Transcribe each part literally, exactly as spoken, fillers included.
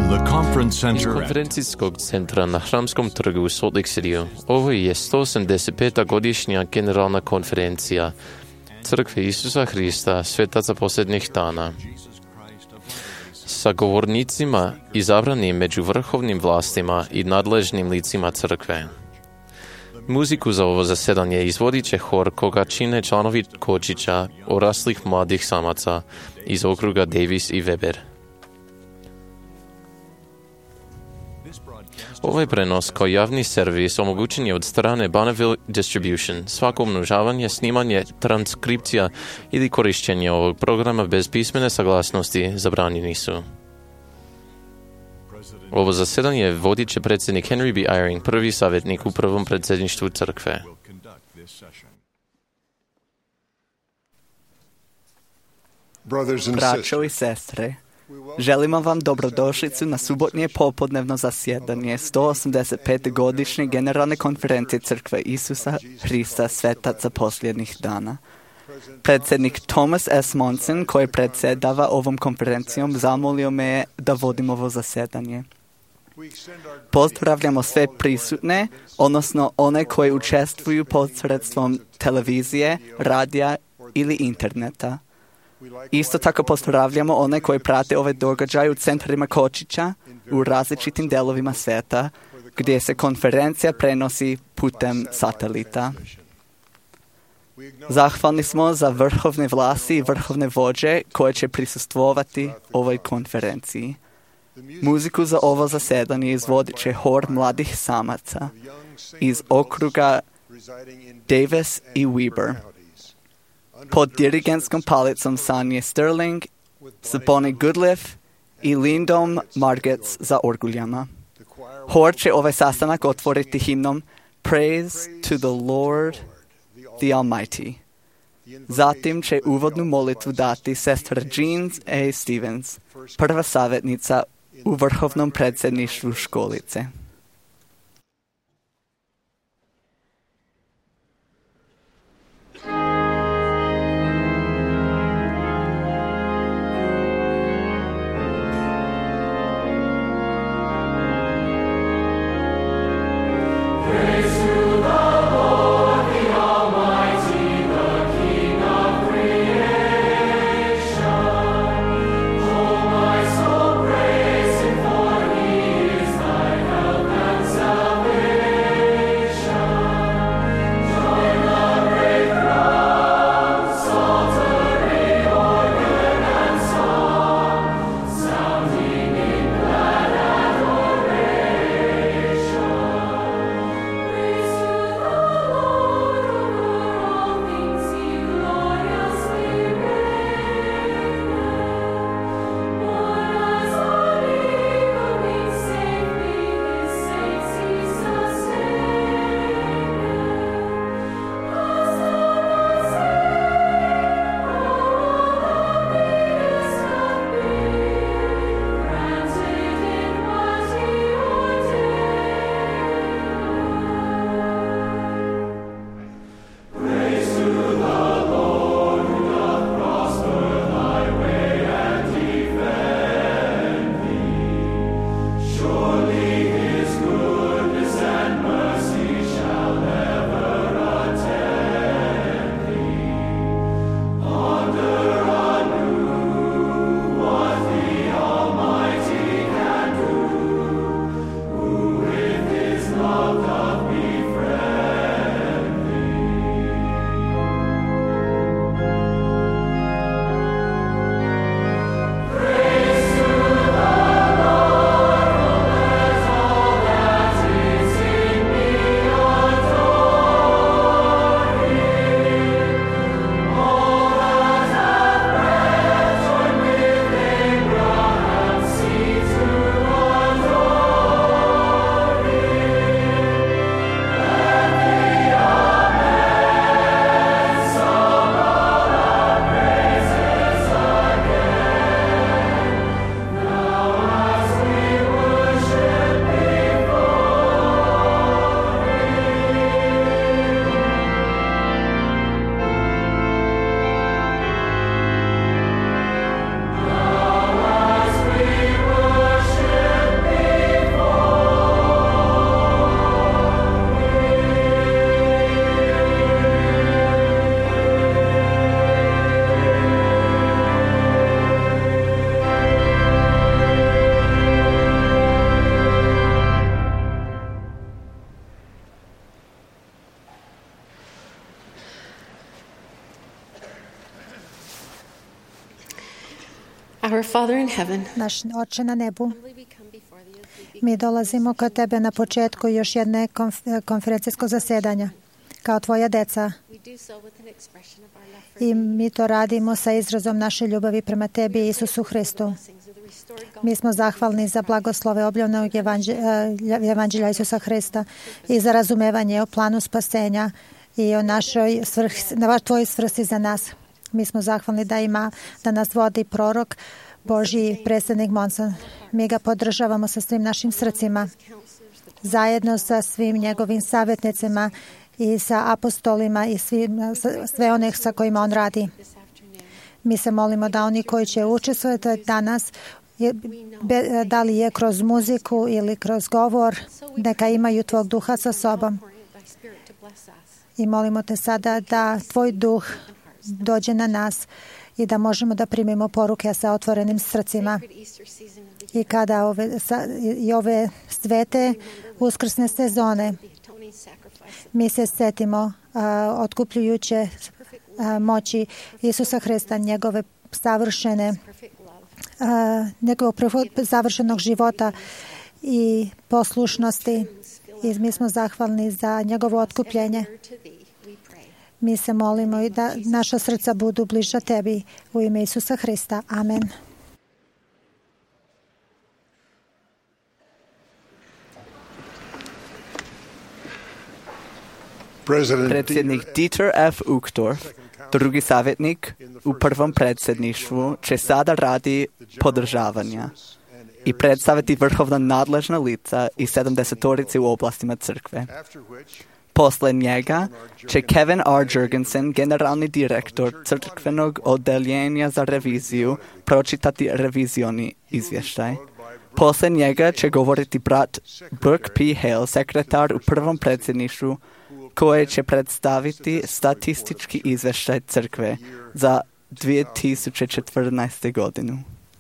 the conference Iz center at konferencijskog centra na Hramskom trgu u Salt Lake Cityu ovo je sto osamdeset peta godišnja generalna konferencija Crkve Isusa Hrista, svetaca posljednjih dana. Sa govornicima izabranim među vrhovnim vlastima i nadležnim licima crkve. Muziku za ovo zasedanje izvodit će hor koga čine članovi Kočića oraslih mladih samaca iz okruga Davis i Weber. Ovaj prenos kao javni servis omogućen je od strane Bonneville Distribution. Svako umnožavanje, snimanje, transkripcija ili korištenje ovog programa bez pismene saglasnosti zabranjeni su. Ovo zasedanje vodit će predsjednik Henry B. Eyring, prvi savjetnik u prvom predsjedništvu crkve. Braćo i sestre, želimo vam dobrodošlicu na subotnje popodnevno zasjedanje sto osamdeset pete godišnje generalne konferencije Crkve Isusa Hrista, svetaca posljednjih dana. Predsjednik Thomas S. Monson, koji predsjedava ovom konferencijom, zamolio me je da vodim ovo zasjedanje. Pozdravljamo sve prisutne, odnosno one koji učestvuju posredstvom televizije, radija ili interneta. Isto tako pozdravljamo one koji prate ove događaje u centrima Kočića u različitim delovima svijeta, gdje se konferencija prenosi putem satelita. Zahvalni smo za vrhovne vlasti i vrhovne vođe koje će prisustvovati ovoj konferenciji. Muziku za ovo zasjedanje izvodit će hor mladih samaca iz okruga Davis i Weber. Pod dirigentskom palicom Sanje Sterling, s Bonnie Goodliff i Lindom Margetts za orguljama. Hor će ovaj sastanak otvoriti himnom Praise to the Lord, the Almighty. Zatim će uvodnu molitvu dati sestra Jean A. Stevens, prva savjetnica u vrhovnom predsjedništvu školice. Help Our Father in heaven, Naš Oče na nebu, mi dolazimo kod Tebe na početku još jedne konf- konferencijskog zasedanja, kao Tvoja deca. I mi to radimo sa izrazom naše ljubavi prema Tebi i Isusu Hristu. Mi smo zahvalni za blagoslove obnovljenog evanđelja Isusa Hrista i za razumevanje o planu spasenja i o našoj svrhi, na Tvojoj svrsi za nas. Mi smo zahvalni da ima, da nas vodi prorok Božji predsjednik Monson. Mi ga podržavamo sa svim našim srcima, zajedno sa svim njegovim savjetnicima i sa apostolima i svim, sve onih sa kojima on radi. Mi se molimo da oni koji će učestvovati danas, da li je kroz muziku ili kroz govor, neka imaju Tvog duha sa sobom. I molimo Te sada da Tvoj duh dođe na nas i da možemo da primimo poruke sa otvorenim srcima. I kada ove, sa, i ove svete uskrsne sezone mi se setimo uh, otkupljujuće uh, moći Isusa Hrista, njegove savršene uh, njegovog završenog života i poslušnosti. I mi smo zahvalni za njegovo otkupljenje. Mi se molimo i da naša srca budu bliža Tebi u ime Isusa Hrista. Amen. Predsjednik Dieter F. Uchtdorf, drugi savjetnik u prvom predsjedništvu, će sada radi podržavanja i predstaviti vrhovna nadležna lica i sedamdesetorice u oblastima crkve. Posle njega će Kevin R. Jurgensen, generalni direktor crkvenog odeljenja za reviziju, pročitati revizioni izvještaj. Posle njega će govoriti brat Brooke P. Hale, sekretar u prvom predsjedništvu, koje će predstaviti statistički izvještaj crkve za dvije tisuće četrnaeste. godinu.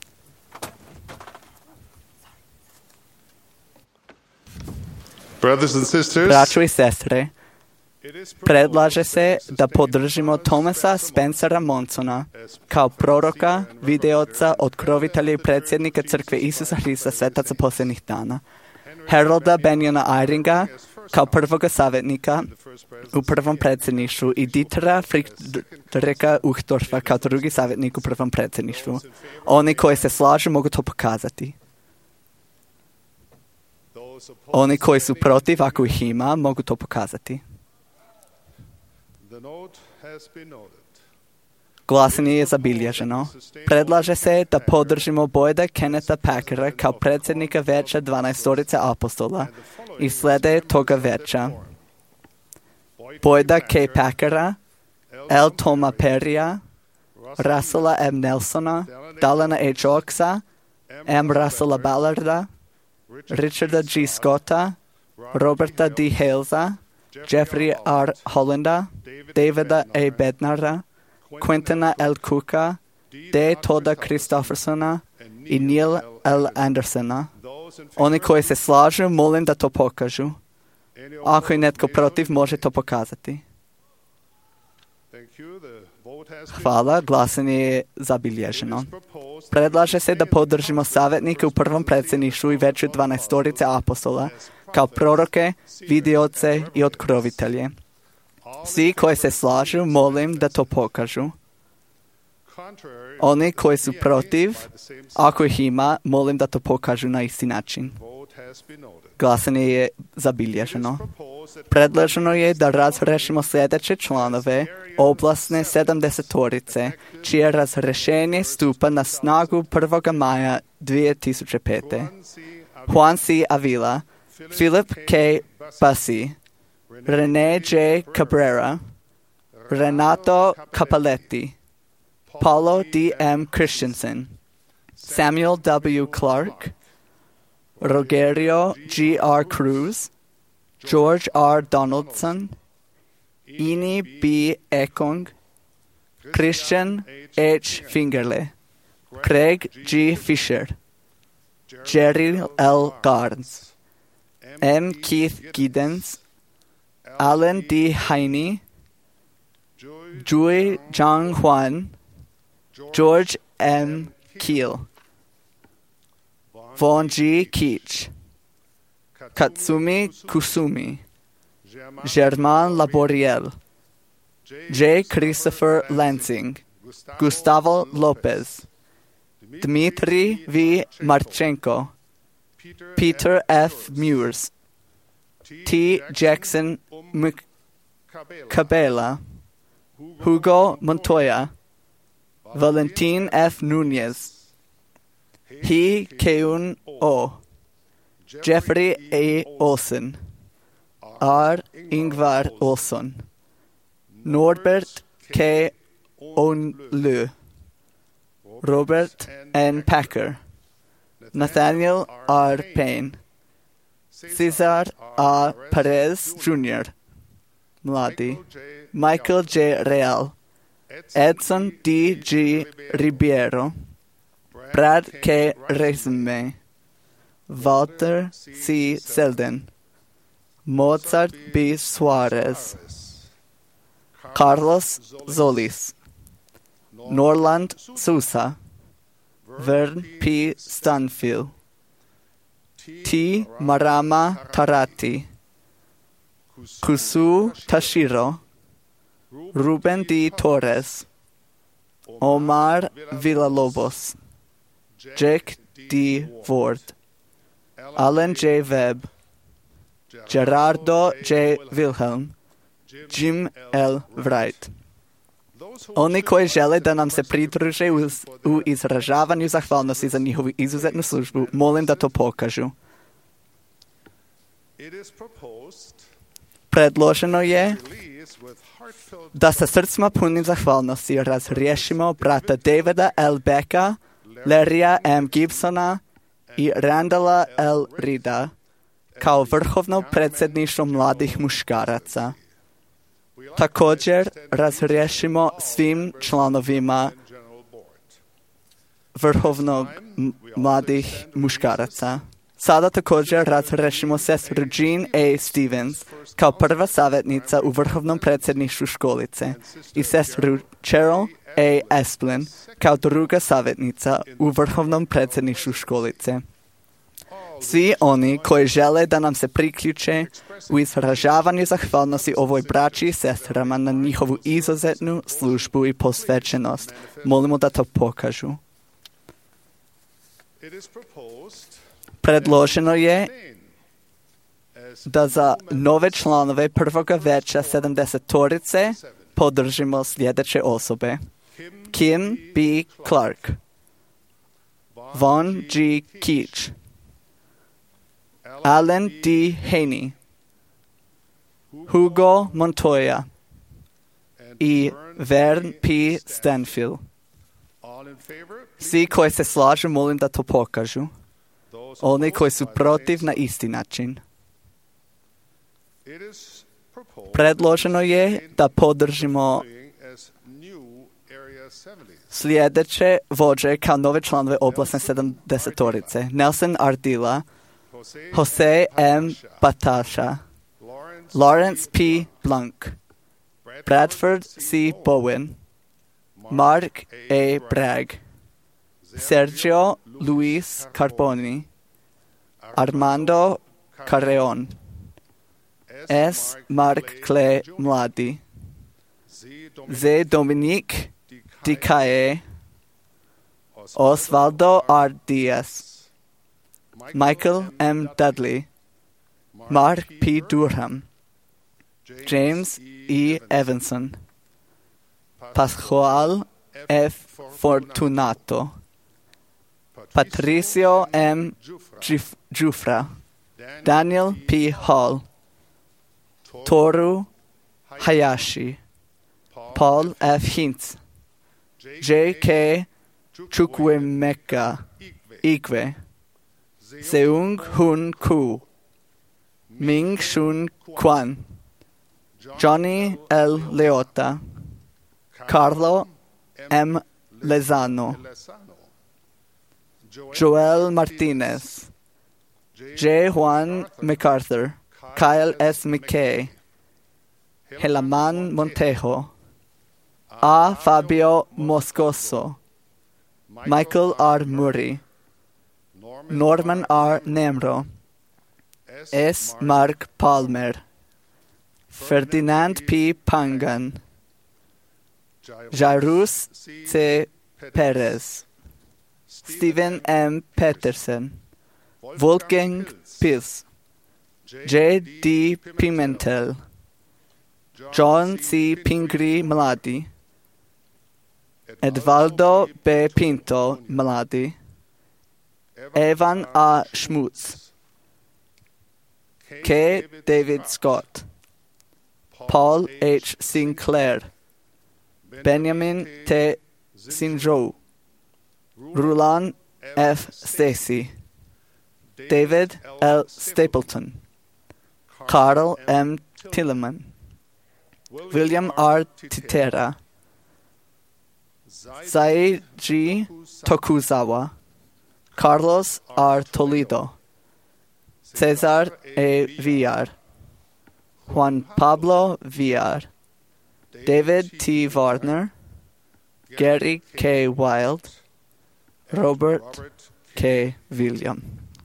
Brothers and sisters, Braćo i sestre, predlaže se da podržimo Thomasa Spencera Monsona kao proroka, videoca, otkrovitelja i predsjednika crkve Isusa Hrista svetaca posljednjih dana, Harolda Benjona Eyringa kao prvoga savjetnika u prvom predsjedništvu i Dietera Friedricha Uchtdorfa kao drugi savjetnik u prvom predsjedništvu. Oni koji se slažu mogu to pokazati. Oni koji su protiv, ako ih ima, mogu to pokazati. Glasanje je zabilježeno. Predlaže se da podržimo Boyda Kennetha Packera kao predsjednika veća dvanaestorice apostola i slede toga veća Boyda K. Packera, L. Toma Perrya, Russella M. Nelsona, Dallana H. Oaksa, M. Russella Ballarda, Richarda G. Scotta, Roberta D. Halesa, Jeffrey R. Hollanda, Davida A. Bednara, Quintina L. Cooka, D. Toda Christoffersona i Neil L. Andersona. Oni koji se slažu, molim da to pokažu. Ako je netko protiv, može to pokazati. Hvala, glasanje je zabilježeno. Predlaže se da podržimo savjetnike u prvom predsjedništvu i veću dvanaestorice apostola kao proroke, vidioce i otkrovitelje. Svi koji se slažu, molim da to pokažu. Oni koji su protiv, ako ih ima, molim da to pokažu na isti način. Glasanje je zabilježeno. Predloženo je da razrešimo sljedeće članove oblasne sedamdesetorice, čije razrešenje stupa na snagu prvog maja dvije tisuće pete. Juan C. Avila, Philip K. Bassi, René J. Cabrera, Renato Capaletti, Paulo D. M. Christensen, Samuel W. Clark, Rogerio G. R. Cruz, George R. Donaldson, Ini B. Ekong, Christian H. Fingerle, Craig G. Fisher, Jerry L. Garnes, M. Keith Giddens, Alan D. Heine, Jui Zhang Huan, George M. Keel, Vaughn G. Keach, Katsumi Kusumi, Germain Laboriel, J. Christopher Lansing, Gustavo Lopez, Dmitry V. Marchenko, Peter F. Mures, T. Jackson Cabela, Hugo Montoya, Valentin F. Nunez, Hee Keun O, Jeffrey A. Olsen, R. Ingvar Olsson, Norbert K. Onlu, Robert N. Packer, Nathaniel R. Payne, Cesar A. Perez Junior, Mladi, Michael J. Real, Edson D. G. Ribeiro, Brad K. Resume, Walter C. Selden, Mozart B. Suarez, Carlos Solis, Norland Sousa, Vern P. Stanfield, T. Marama Tarati, Kusu Tashiro, Ruben D. Torres, Omar Villalobos, Jake D. Ward, Alan J. Webb, Gerardo J. Wilhelm, Jim L. Wright. Oni koji žele da nam se pridruže u, u izražavanju zahvalnosti za njihovu izuzetnu službu, molim da to pokažu. Predloženo je da sa srcima punim zahvalnosti razriješimo brata Davida L. Becka, Larrya M. Gibsona i Randalla L. Rida kao vrhovno predsjedništvo mladih muškaraca. Također razriješimo svim članovima vrhovnog mladih muškaraca. Sada također razriješimo sestru Jean A. Stevens kao prva savjetnica u vrhovnom predsjedništvu školice i sestru Cheryl A. Esplin kao druga savjetnica u vrhovnom predsjedništvu školice. Svi oni koji žele da nam se priključe u izražavanju zahvalnosti ovoj braći i sestrama na njihovu izuzetnu službu i posvećenost, molimo da to pokažu. Predloženo je da za nove članove prvoga veća sedamdesetorice podržimo sljedeće osobe. Kim B. Clark, Vaughn G. Keach, Alan D. Haney, Hugo Montoya i Vern P. Stanfield. Svi koji se slažu, molim da to pokažu. Oni koji su protiv na isti način. Predloženo je da podržimo sljedeće vođe kao nove članove oblasne sedamdesetorice. Nelson Ardila, Jose M. Batasha, Lawrence P. Blanc, Bradford C. Bowen, Mark A. Bragg, Sergio Luis Carboni, Armando Carreon, S. Mark Clay Mladi, Z. Dominique Dicaye, Osvaldo R. Diaz, Michael M. Dudley, Mark P. Durham, James E. Evanson, Pascual F. Fortunato, Patricio M. Jufra, Daniel P. Hall, Toru Hayashi, Paul F. Hintz, J K. Chukwemeka Igwe, Seung Hoon Koo, Ming Shun Kwan, Johnny L. Leota, Carlo M. Lezano, Joel Martinez, J. Juan MacArthur, Kyle S. McKay, Helaman Montejo, A. Fabio Moscoso, Michael R. Murray, Norman R. Nemro, S. Mark Palmer, Ferdinand P. Pangan, Jairus C. Perez, Stephen M. Peterson, Wolfgang Piss, J. D. Pimentel, John C. Pingri Mladi, Edvaldo B. Pinto Mladi, Evan A. Schmutz, K. David Scott, Paul H. Sinclair, Benjamin T. Sinjo, Rulan F. Stacy, David L. Stapleton, Carl M. Tilleman, William R. Titera, Zai G. Tokuzawa, Carlos R. Toledo, Cesar A. Villar, Juan Pablo Villar, David T. Warner, Gary K. Wild, Robert K. William.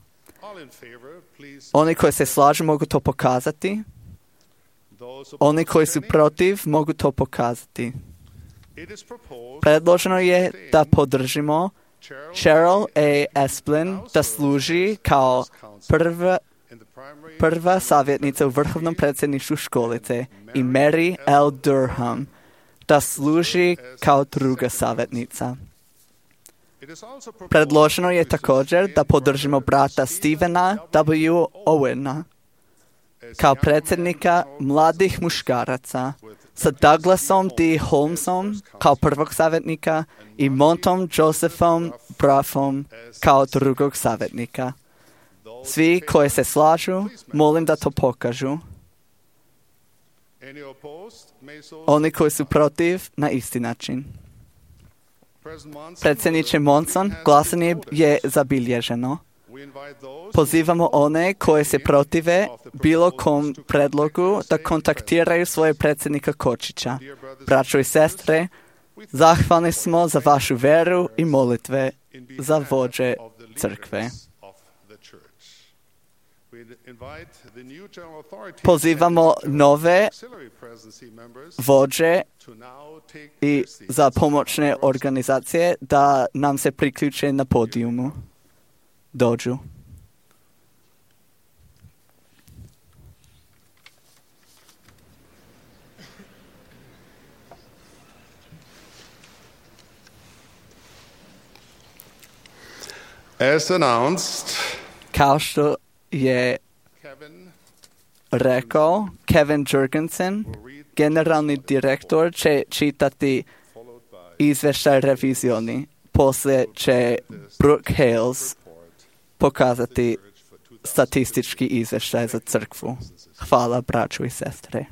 Oni koji se slažu mogu to pokazati. Oni koji su protiv mogu to pokazati. Predloženo je da podržimo Cheryl A. Esplin da služi kao prva, prva savjetnica u vrhovnom predsjedništvu školice i Mary L. Durham da služi kao druga savjetnica. Predloženo je također da podržimo brata Stevena W. Owena kao predsjednika mladih muškaraca, sa Douglasom D. Holmesom kao prvog savjetnika i Montom Josephom Braffom kao drugog savjetnika. Svi koji se slažu, molim da to pokažu. Oni koji su protiv, na isti način. Predsjedniče Monson, glasanje je zabilježeno. Pozivamo one koje se protive bilo kom predlogu da kontaktiraju svoje predsjednika Kočića. Braćo i sestre, zahvalni smo za vašu veru i molitve za vođe crkve. Pozivamo nove vođe i za pomoćne organizacije da nam se priključe na podijumu. Dođu. As announced, kao što je rekao Kevin Jurgensen, generalni direktor, će čitati izvještaj revizioni. Poslije će Brooke Hales pokazati statistički izvještaj za crkvu. Hvala, braću i sestre.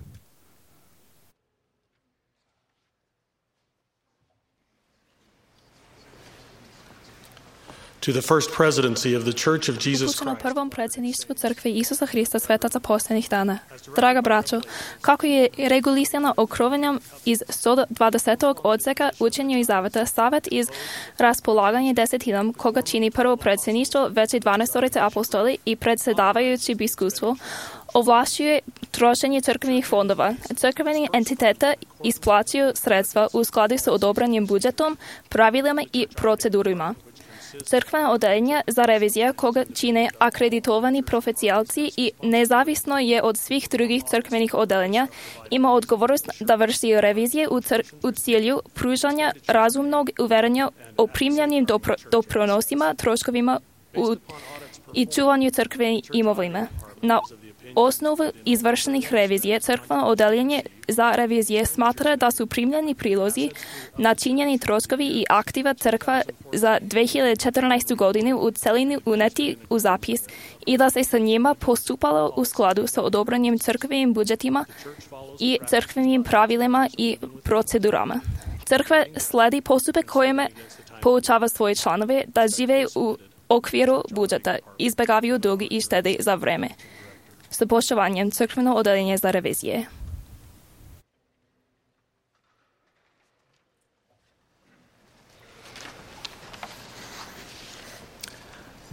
To the first presidency of the Church of Jesus Upućeno Christ. prvom predsjedništvu crkve Isusa Hrista svetaca posljednjih dana. Draga braćo, kako je regulisano okrovenjem iz sto dvadesetog odseka učenja i zaveta, savjet iz raspolaganja desetinom, koga čini prvo predsjedništvo, već i dvanaestorice apostoli i predsjedavajući biskupstvo, ovlašćuje trošenje crkvenih fondova. Crkveni entiteta isplaćuju sredstva u skladu sa odobrenim budžetom, pravilima i procedurima. Crkvena odeljenja za revizije koga čine akreditovani profesionalci i nezavisno je od svih drugih crkvenih odeljenja, ima odgovornost da vrši revizije u, cr- u cilju pružanja razumnog uverenja o primljenim dopro- doprinosima, troškovima u, i čuvanju crkvene imovine. Na osnovu izvršenih revizije crkveno odeljenje za revizije smatra da su primljeni prilozi, načinjeni troškovi i aktiva crkva za dvije hiljade četrnaestu godinu u celini uneti u zapis i da se sa njima postupalo u skladu sa odobrenim crkvenim budžetima i crkvenim pravilima i procedurama. Crkva sledi postupak kojime poučava svoje članove da žive u okviru budžeta, izbjegavaju dug i štede za vreme. S poštovanjem crkveno odeljenje za revizije.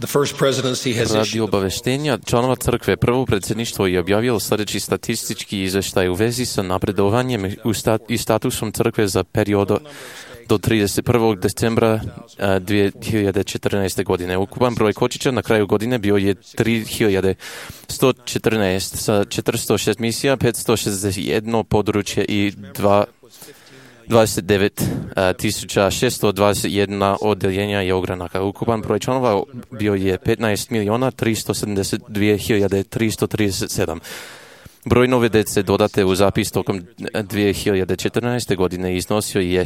The first presidency has Radi issued obaveštenja članova crkve, prvo predsjedništvo je objavilo sljedeći statistički izvještaj u vezi sa napredovanjem u stat, i statusom crkve za periodu do trideset prvog decembra dvije hiljade četrnaeste. godine. Ukupan broj kočića na kraju godine bio je tri hiljade sto četrnaest sa četiristo šest misija, petsto šezdeset jedno područje i dvadeset devet tisuća šesto dvadeset jedna odjeljenja i ogranaka. Ukupan broj članova bio je petnaest milijuna tristo sedamdeset dvije hiljade tristo trideset sedam. Broj nove djece dodate u zapis tokom dvije hiljade četrnaeste. godine iznosio je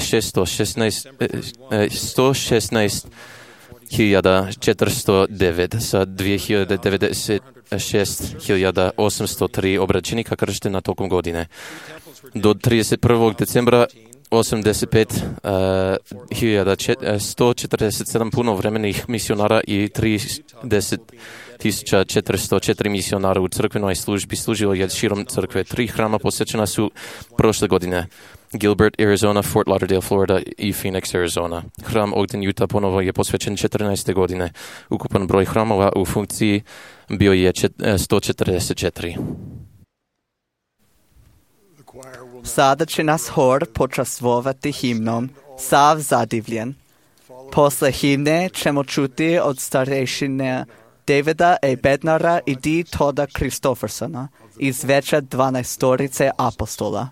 sto šesnaest hiljada četiristo devet sa dvije hiljade devedeset šest hiljada osamsto tri obraćenika krštena tokom godine. Do trideset prvog decembra osamdeset pet hiljada sto četrdeset sedam punovremenih misionara i trideset tisuća četiristo četiri misionara u crkvenoj službi služilo je širom crkve. Tri hrama posjećena su prošle godine: Gilbert, Arizona, Fort Lauderdale, Florida i Phoenix, Arizona. Hram Ogden, Utah ponovo je posvećen četrnaeste. godine. Ukupan broj hramova u funkciji bio je sto četrdeset četiri. Sada će nas hor počastvovati himnom Sav zadivljen. Posle himne ćemo čuti od starešine Davida E. Bednara i D. Toda Kristoffersona iz veća dvanaestorice apostola.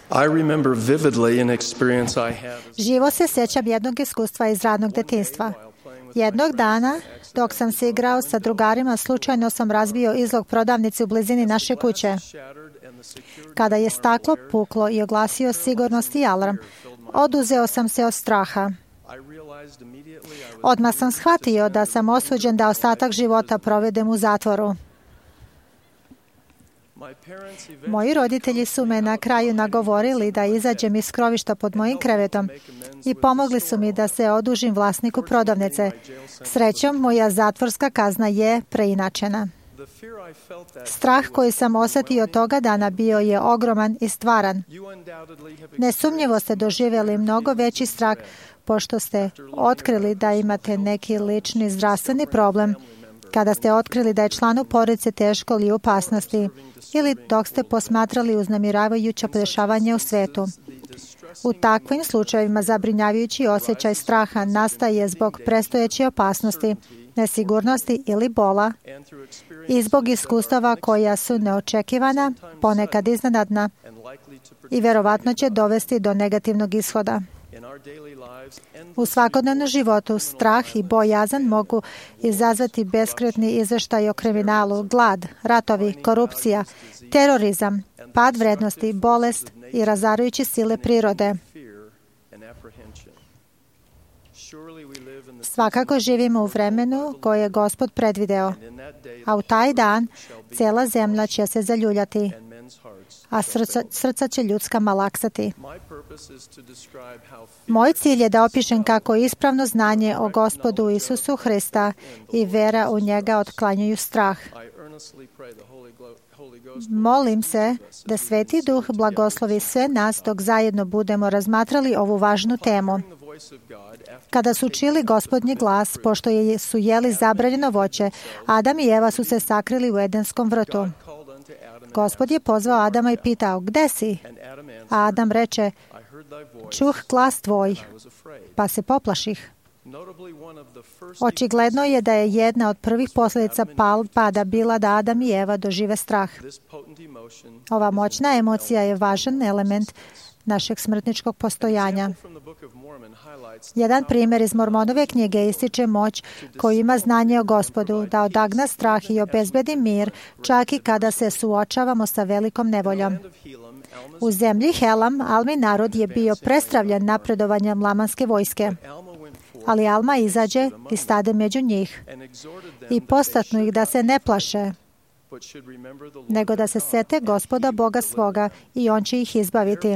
I remember vividly an experience I had. Živo se sjećam jednog iskustva iz radnog detinjstva. Jednog dana, dok sam se igrao sa drugarima, slučajno sam razbio izlog prodavnice u blizini naše kuće. Kada je staklo puklo i oglasio sigurnosni alarm, oduzeo sam se od straha. Odmah sam shvatio da sam osuđen da ostatak života provedem u zatvoru. Moji roditelji su me na kraju nagovorili da izađem iz krovišta pod mojim krevetom i pomogli su mi da se odužim vlasniku prodavnice. Srećom, moja zatvorska kazna je preinačena. Strah koji sam osjetio toga dana bio je ogroman i stvaran. Nesumnjivo ste doživjeli mnogo veći strah pošto ste otkrili da imate neki lični zdravstveni problem, kada ste otkrili da je članu porodice teško ili u opasnosti, ili dok ste posmatrali uznemiravajuća dešavanja u svetu. U takvim slučajevima zabrinjavajući osjećaj straha nastaje zbog predstojeće opasnosti, nesigurnosti ili bola i zbog iskustava koja su neočekivana, ponekad iznenadna i vjerovatno će dovesti do negativnog ishoda. U svakodnevnom životu strah i bojazan mogu izazvati beskretni izvještaj o kriminalu, glad, ratovi, korupcija, terorizam, pad vrednosti, bolest i razarajuće sile prirode. Svakako živimo u vremenu koje je Gospod predvideo, a u taj dan cijela zemlja će se zaljuljati, a srca, srca će ljudska malaksati. Moj cilj je da opišem kako ispravno znanje o Gospodu Isusu Hrista i vera u njega otklanjaju strah. Molim se da Sveti Duh blagoslovi sve nas dok zajedno budemo razmatrali ovu važnu temu. Kada su čuli Gospodnji glas, pošto su jeli zabranjeno voće, Adam i Eva su se sakrili u Edenskom vrtu. Gospod je pozvao Adama i pitao, gde si? A Adam reče, čuh glas tvoj, pa se poplaših. Očigledno je da je jedna od prvih posljedica pada bila da Adam i Eva dožive strah. Ova moćna emocija je važan element našeg smrtničkog postojanja. Jedan primjer iz Mormonove knjige ističe moć koju ima znanje o Gospodu, da odagna strah i obezbedi mir, čak i kada se suočavamo sa velikom nevoljom. U zemlji Helam, Almin narod je bio prestravljen napredovanjem lamanske vojske, ali Alma izađe i stade među njih i postaknu ih da se ne plaše, nego da se sete Gospoda Boga svoga i On će ih izbaviti.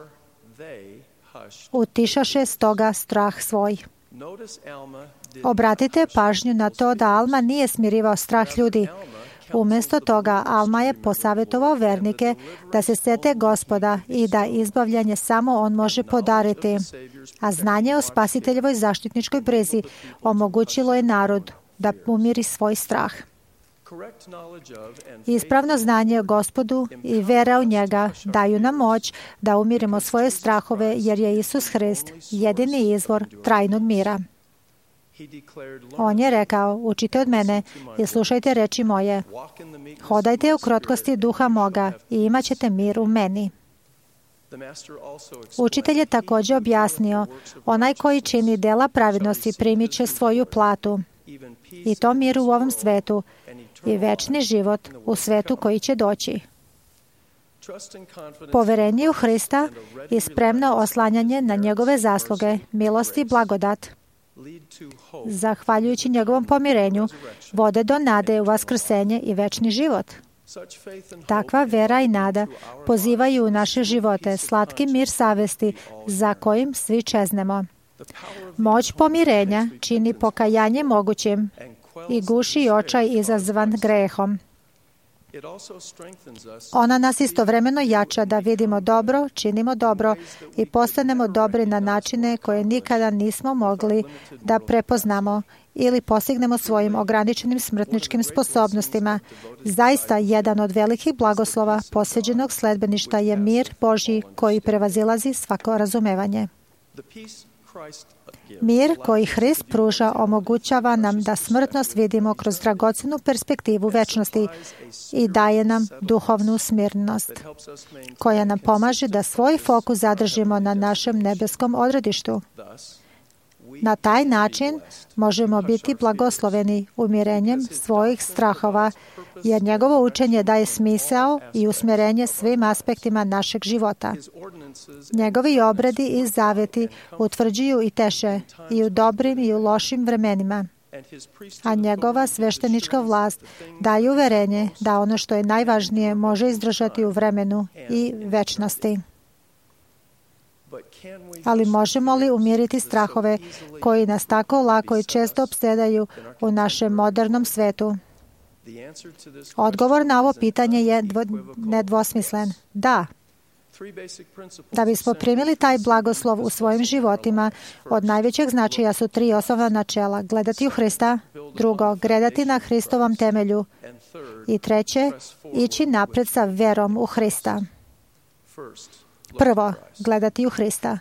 Utišaše stoga strah svoj. Obratite pažnju na to da Alma nije smirivao strah ljudi. Umjesto toga, Alma je posavjetovao vernike da se sete Gospoda i da izbavljanje samo On može podariti. A znanje o spasiteljevoj zaštitničkoj brizi omogućilo je narodu da umiri svoj strah. Ispravno znanje o Gospodu i vera u njega daju nam moć da umirimo svoje strahove, jer je Isus Hrist jedini izvor trajnog mira. On je rekao, učite od mene i slušajte reči moje. Hodajte u krotkosti duha moga i imat ćete mir u meni. Učitelj je također objasnio, onaj koji čini dela pravednosti primit će svoju platu. I to mir u ovom svetu i večni život u svetu koji će doći. Poverenje u Hrista i spremno oslanjanje na njegove zasluge, milost i blagodat, zahvaljujući njegovom pomirenju, vode do nade u vaskrsenje i večni život. Takva vera i nada pozivaju u naše živote slatki mir savesti za kojim svi čeznemo. Moć pomirenja čini pokajanje mogućim i guši očaj izazvan grehom. Ona nas istovremeno jača da vidimo dobro, činimo dobro i postanemo dobri na načine koje nikada nismo mogli da prepoznamo ili postignemo svojim ograničenim smrtničkim sposobnostima. Zaista, jedan od velikih blagoslova posveđenog sledbeništa je mir Božji koji prevazilazi svako razumevanje. Mir koji Hrist pruža omogućava nam da smrtnost vidimo kroz dragocenu perspektivu večnosti i daje nam duhovnu smirnost, koja nam pomaže da svoj fokus zadržimo na našem nebeskom odredištu. Na taj način možemo biti blagosloveni umirenjem svojih strahova, jer njegovo učenje daje smisao i usmjerenje svim aspektima našeg života. Njegovi obredi i zavjeti utvrđuju i teše i u dobrim i u lošim vremenima, a njegova sveštenička vlast daje uverenje da ono što je najvažnije može izdržati u vremenu i večnosti. Ali možemo li umiriti strahove koji nas tako lako i često opsedaju u našem modernom svetu? Odgovor na ovo pitanje je nedvosmislen. Da. Da bismo primili taj blagoslov u svojim životima, od najvećeg značaja su tri osnovna načela. Gledati u Hrista, drugo, gledati na Hristovom temelju i treće, ići napred sa verom u Hrista. Prvo, gledati u Hrista.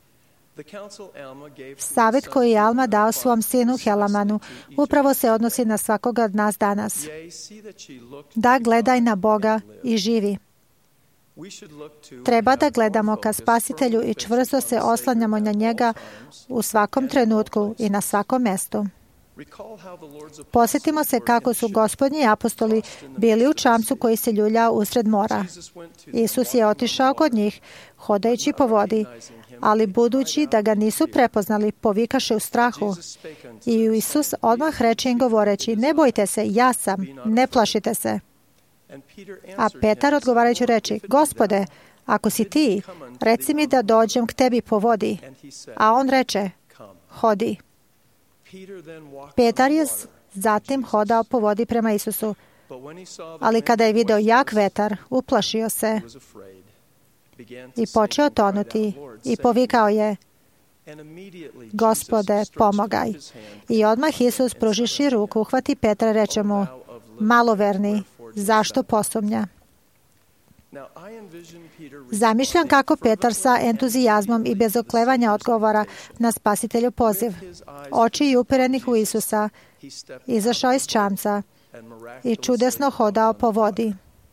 Savjet koji je Alma dao svom sinu Helamanu upravo se odnosi na svakoga od nas danas. Da gledaj na Boga i živi. Treba da gledamo ka Spasitelju i čvrsto se oslanjamo na njega u svakom trenutku i na svakom mestu. Posjetimo se kako su Gospodnji apostoli bili u čamcu koji se ljuljao usred mora. Isus je otišao kod njih, hodajući po vodi, ali budući da ga nisu prepoznali, povikaše u strahu. I Isus odmah reče im govoreći, ne bojte se, ja sam, ne plašite se. A Petar odgovarajući reči, Gospode, ako si ti, reci mi da dođem k tebi po vodi. A on reče, hodi. Petar je zatim hodao po vodi prema Isusu, ali kada je video jak vetar, uplašio se i počeo tonuti i povikao je, Gospode, pomogaj. I odmah Isus, pružiši ruku, uhvati Petra i reče mu, maloverni, zašto posumnja? Zamišljam kako Petar sa entuzijazmom i bez oklevanja odgovora na Spasitelju poziv. Oči uperenih u Isusa, izašao iz čamca i čudesno hodao po vodi.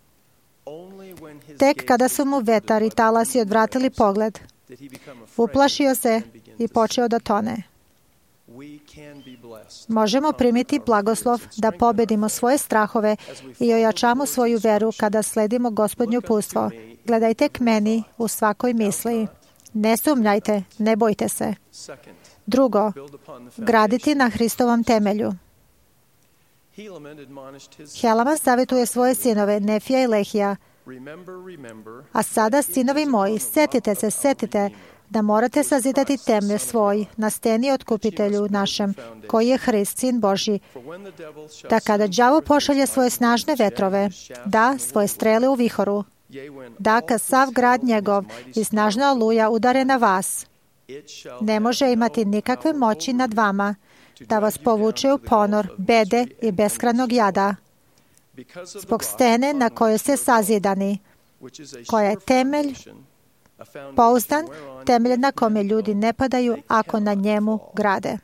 Tek kada su mu vetar i talasi odvratili pogled, uplašio se i počeo da tone. Možemo primiti blagoslov da pobedimo svoje strahove i ojačamo svoju veru kada sledimo Gospodnje uputstvo. Gledajte k meni u svakoj misli. Ne sumnjajte, ne bojte se. Drugo, graditi na Hristovom temelju. Helaman savjetuje svoje sinove, Nefija i Lehija. A sada, sinovi moji, setite se, setite da morate sazidati temelj svoj na steni otkupitelju našem, koji je Hrist, Sin Božji, da kada đavo pošalje svoje snažne vetrove, da svoje strele u vihoru, da kad sav grad njegov i snažna oluja udare na vas, ne može imati nikakve moći nad vama, da vas povuče u ponor, bede i beskranog jada, zbog stene na kojoj ste sazidani, koja je temelj, pouzdan, temelj na kome ljudi ne padaju ako na njemu grade.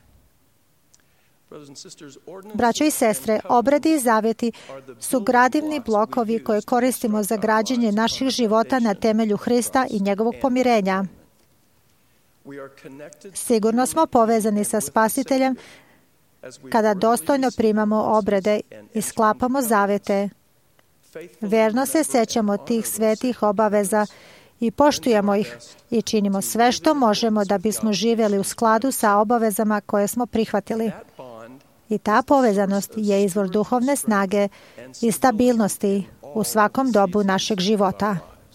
Braćo i sestre, obredi i zavjeti su gradivni blokovi koje koristimo za građenje naših života na temelju Hrista i njegovog pomirenja. Sigurno smo povezani sa Spasiteljem kada dostojno primamo obrede i sklapamo zavjete. Verno se sećamo tih svetih obaveza i poštujemo ih i činimo sve što možemo da bismo živjeli u skladu sa obavezama koje smo prihvatili. I ta povezanost je izvor duhovne snage i stabilnosti u svakom dobu našeg života.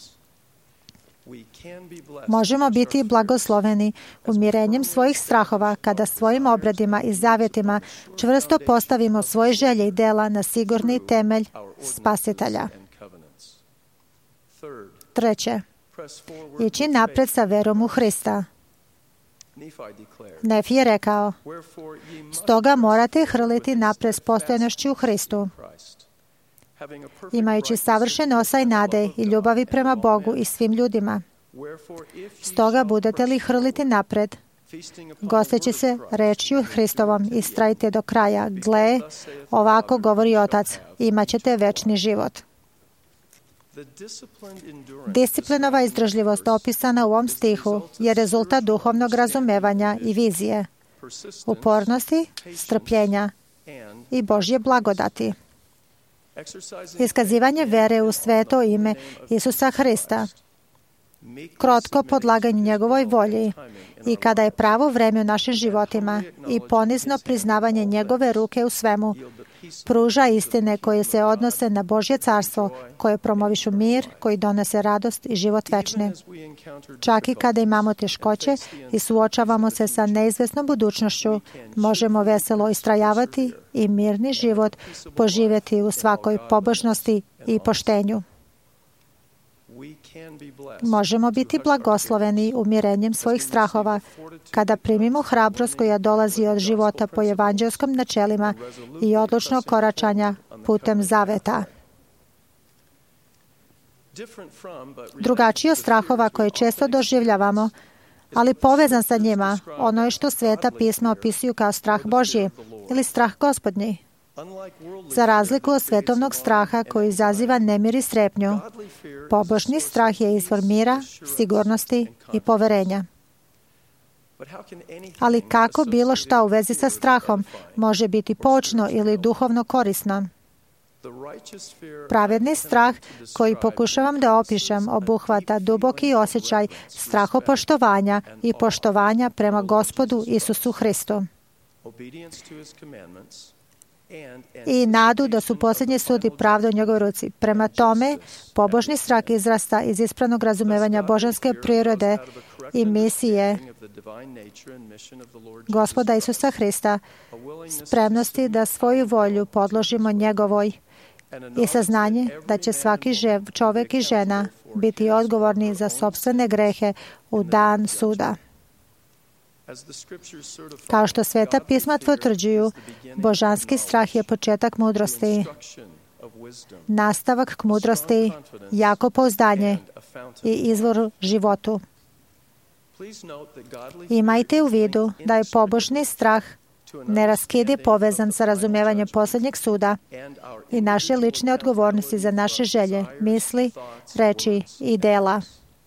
Možemo biti blagosloveni umirenjem svojih strahova kada svojim obredima i zavjetima čvrsto postavimo svoje želje i dela na sigurni temelj Spasitelja. Treće, ići napred sa verom u Hrista. Nefi je rekao, stoga morate hrliti napred s postojanošću u Hristu, imajući savršen osaj nade i ljubavi prema Bogu i svim ljudima. Stoga budete li hrliti napred, Gosteći se rečju Hristovom, istrajte do kraja. Gle, ovako govori Otac, imat ćete večni život. Disciplinova izdržljivost opisana u ovom stihu je rezultat duhovnog razumevanja i vizije, upornosti, strpljenja i Božje blagodati. Iskazivanje vere u sveto ime Isusa Hrista, krotko podlaganje njegovoj volji i kada je pravo vreme u našim životima i ponizno priznavanje njegove ruke u svemu, pruža istine koje se odnose na Božje carstvo, koje promovišu mir, koji donese radost i život večni. Čak i kada imamo teškoće i suočavamo se sa neizvesnom budućnošću, možemo veselo istrajavati i mirni život poživjeti u svakoj pobožnosti i poštenju. Možemo biti blagosloveni umirenjem svojih strahova kada primimo hrabrost koja dolazi od života po evanđelskom načelima i odlučnog koračanja putem zaveta. Drugačiji od strahova koje često doživljavamo, ali povezan sa njima, ono je što Sveta pisma opisuju kao strah Božji ili strah Gospodnji. Za razliku od svetovnog straha koji izaziva nemir i strepnju, pobožni strah je izvor mira, sigurnosti i poverenja. Ali kako bilo šta u vezi sa strahom može biti poučno ili duhovno korisno? Pravedni strah koji pokušavam da opišem obuhvata duboki osjećaj strahopoštovanja i poštovanja prema Gospodu Isusu Hristu i nadu da su posljednji sud i pravda u njegovoj ruci. Prema tome, pobožni strah izrasta iz ispravnog razumevanja božanske prirode i misije Gospoda Isusa Hrista, spremnosti da svoju volju podložimo njegovoj i saznanje da će svaki čovjek i žena biti odgovorni za sopstvene grehe u dan suda. Kao što Sveta pisma potvrđuju, božanski strah je početak mudrosti, nastavak k mudrosti, jako pouzdanje i izvor životu. Imajte u vidu da je pobožni strah neraskidi povezan sa razumijevanjem posljednjeg suda i naše lične odgovornosti za naše želje, misli, reči i dela.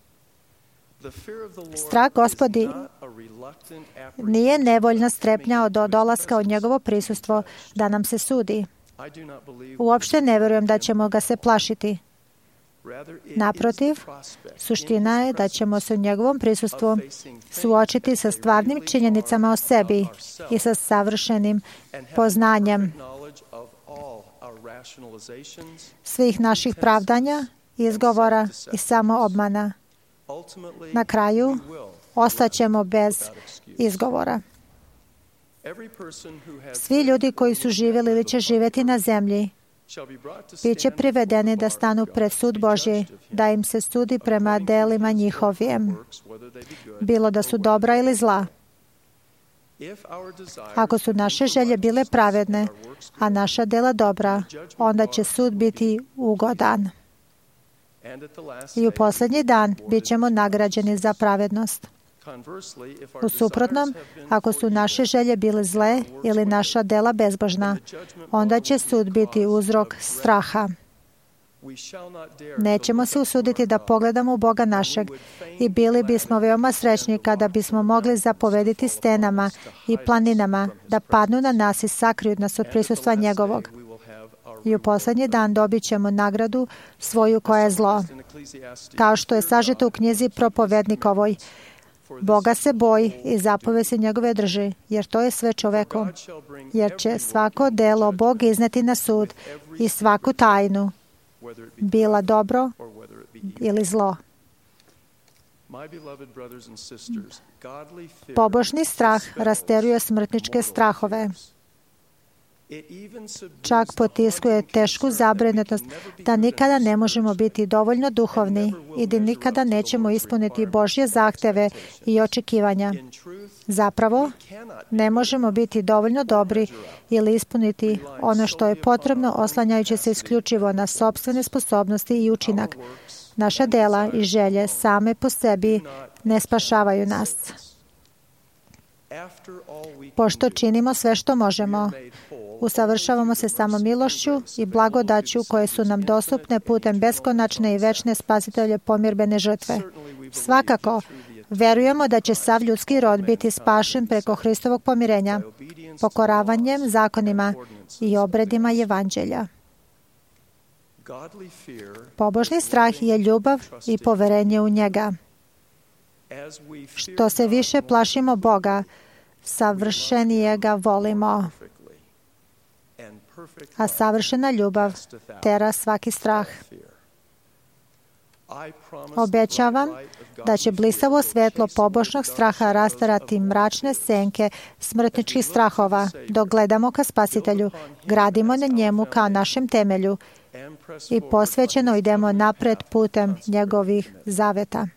Strah Gospodi nije nevoljna strepnja od dolaska od njegovo prisustvo da nam se sudi. Uopšte ne vjerujem da ćemo ga se plašiti. Naprotiv, suština je da ćemo se u njegovom prisustvu suočiti sa stvarnim činjenicama o sebi i sa savršenim poznanjem svih naših pravdanja, izgovora i samoobmana. Na kraju, ostaćemo bez izgovora. Svi ljudi koji su živjeli ili će živjeti na zemlji bit će privedeni da stanu pred sud Božji, da im se sudi prema delima njihovim, bilo da su dobra ili zla. Ako su naše želje bile pravedne, a naša dela dobra, onda će sud biti ugodan. I u posljednji dan bit ćemo nagrađeni za pravednost. U suprotnom, ako su naše želje bile zle ili naša dela bezbožna, onda će sud biti uzrok straha. Nećemo se usuditi da pogledamo u Boga našeg i bili bismo veoma srećni kada bismo mogli zapovediti stenama i planinama da padnu na nas i sakriju nas od prisustva njegovog. I u posljednji dan dobit ćemo nagradu svoju koja je zlo. Kao što je sažeto u knjizi propovednikovoj, Boga se boji i zapove se njegove drži, jer to je sve čoveku. Jer će svako delo Bog izneti na sud i svaku tajnu, bila dobro ili zlo. Pobožni strah rasteruje smrtničke strahove. Čak potiskuje tešku zabrinutost da nikada ne možemo biti dovoljno duhovni i da nikada nećemo ispuniti Božje zahteve i očekivanja. Zapravo, ne možemo biti dovoljno dobri ili ispuniti ono što je potrebno oslanjajući se isključivo na sopstvene sposobnosti i učinak. Naša dela i želje same po sebi ne spašavaju nas. Pošto činimo sve što možemo, usavršavamo se samo milošću i blagodaću koje su nam dostupne putem beskonačne i večne spasitelje pomirbene žrtve. Svakako, verujemo da će sav ljudski rod biti spašen preko Hristovog pomirenja, pokoravanjem zakonima i obredima Evanđelja. Pobožni strah je ljubav i poverenje u njega. Što se više plašimo Boga, savršenije ga volimo. A savršena ljubav tera svaki strah. Obećavam da će blisavo svetlo pobožnog straha rastarati mračne senke smrtničkih strahova, dok gledamo ka Spasitelju, gradimo na njemu kao našem temelju i posvećeno idemo napred putem njegovih zaveta.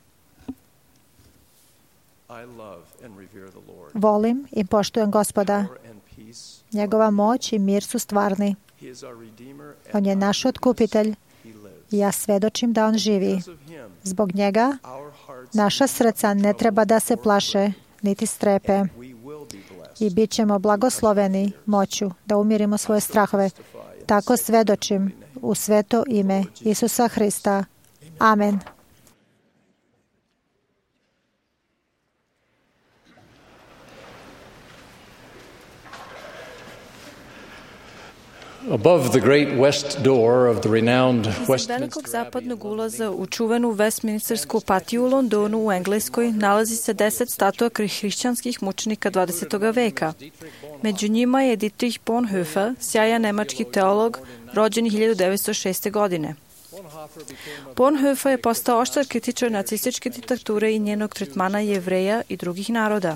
Volim i poštujem Gospoda. Njegova moć i mir su stvarni. On je naš otkupitelj i ja svedočim da on živi. Zbog njega naša srca ne treba da se plaše, niti strepe. I bit ćemo blagosloveni moću da umirimo svoje strahove. Tako svedočim u sveto ime Isusa Hrista. Amen. Above the great west door of the renowned Iznad velikog zapadnog ulaza u čuvenu Westminstersku patiju u Londonu u Engleskoj nalazi se deset statua hrišćanskih mučenika dvadesetog veka. Među njima je Dietrich Bonhoeffer, sjajan nemački teolog, rođen hiljadu devetsto šeste. godine. Bonhoeffer je postao oštar kritičar nacističke diktature i njenog tretmana Jevreja i drugih naroda.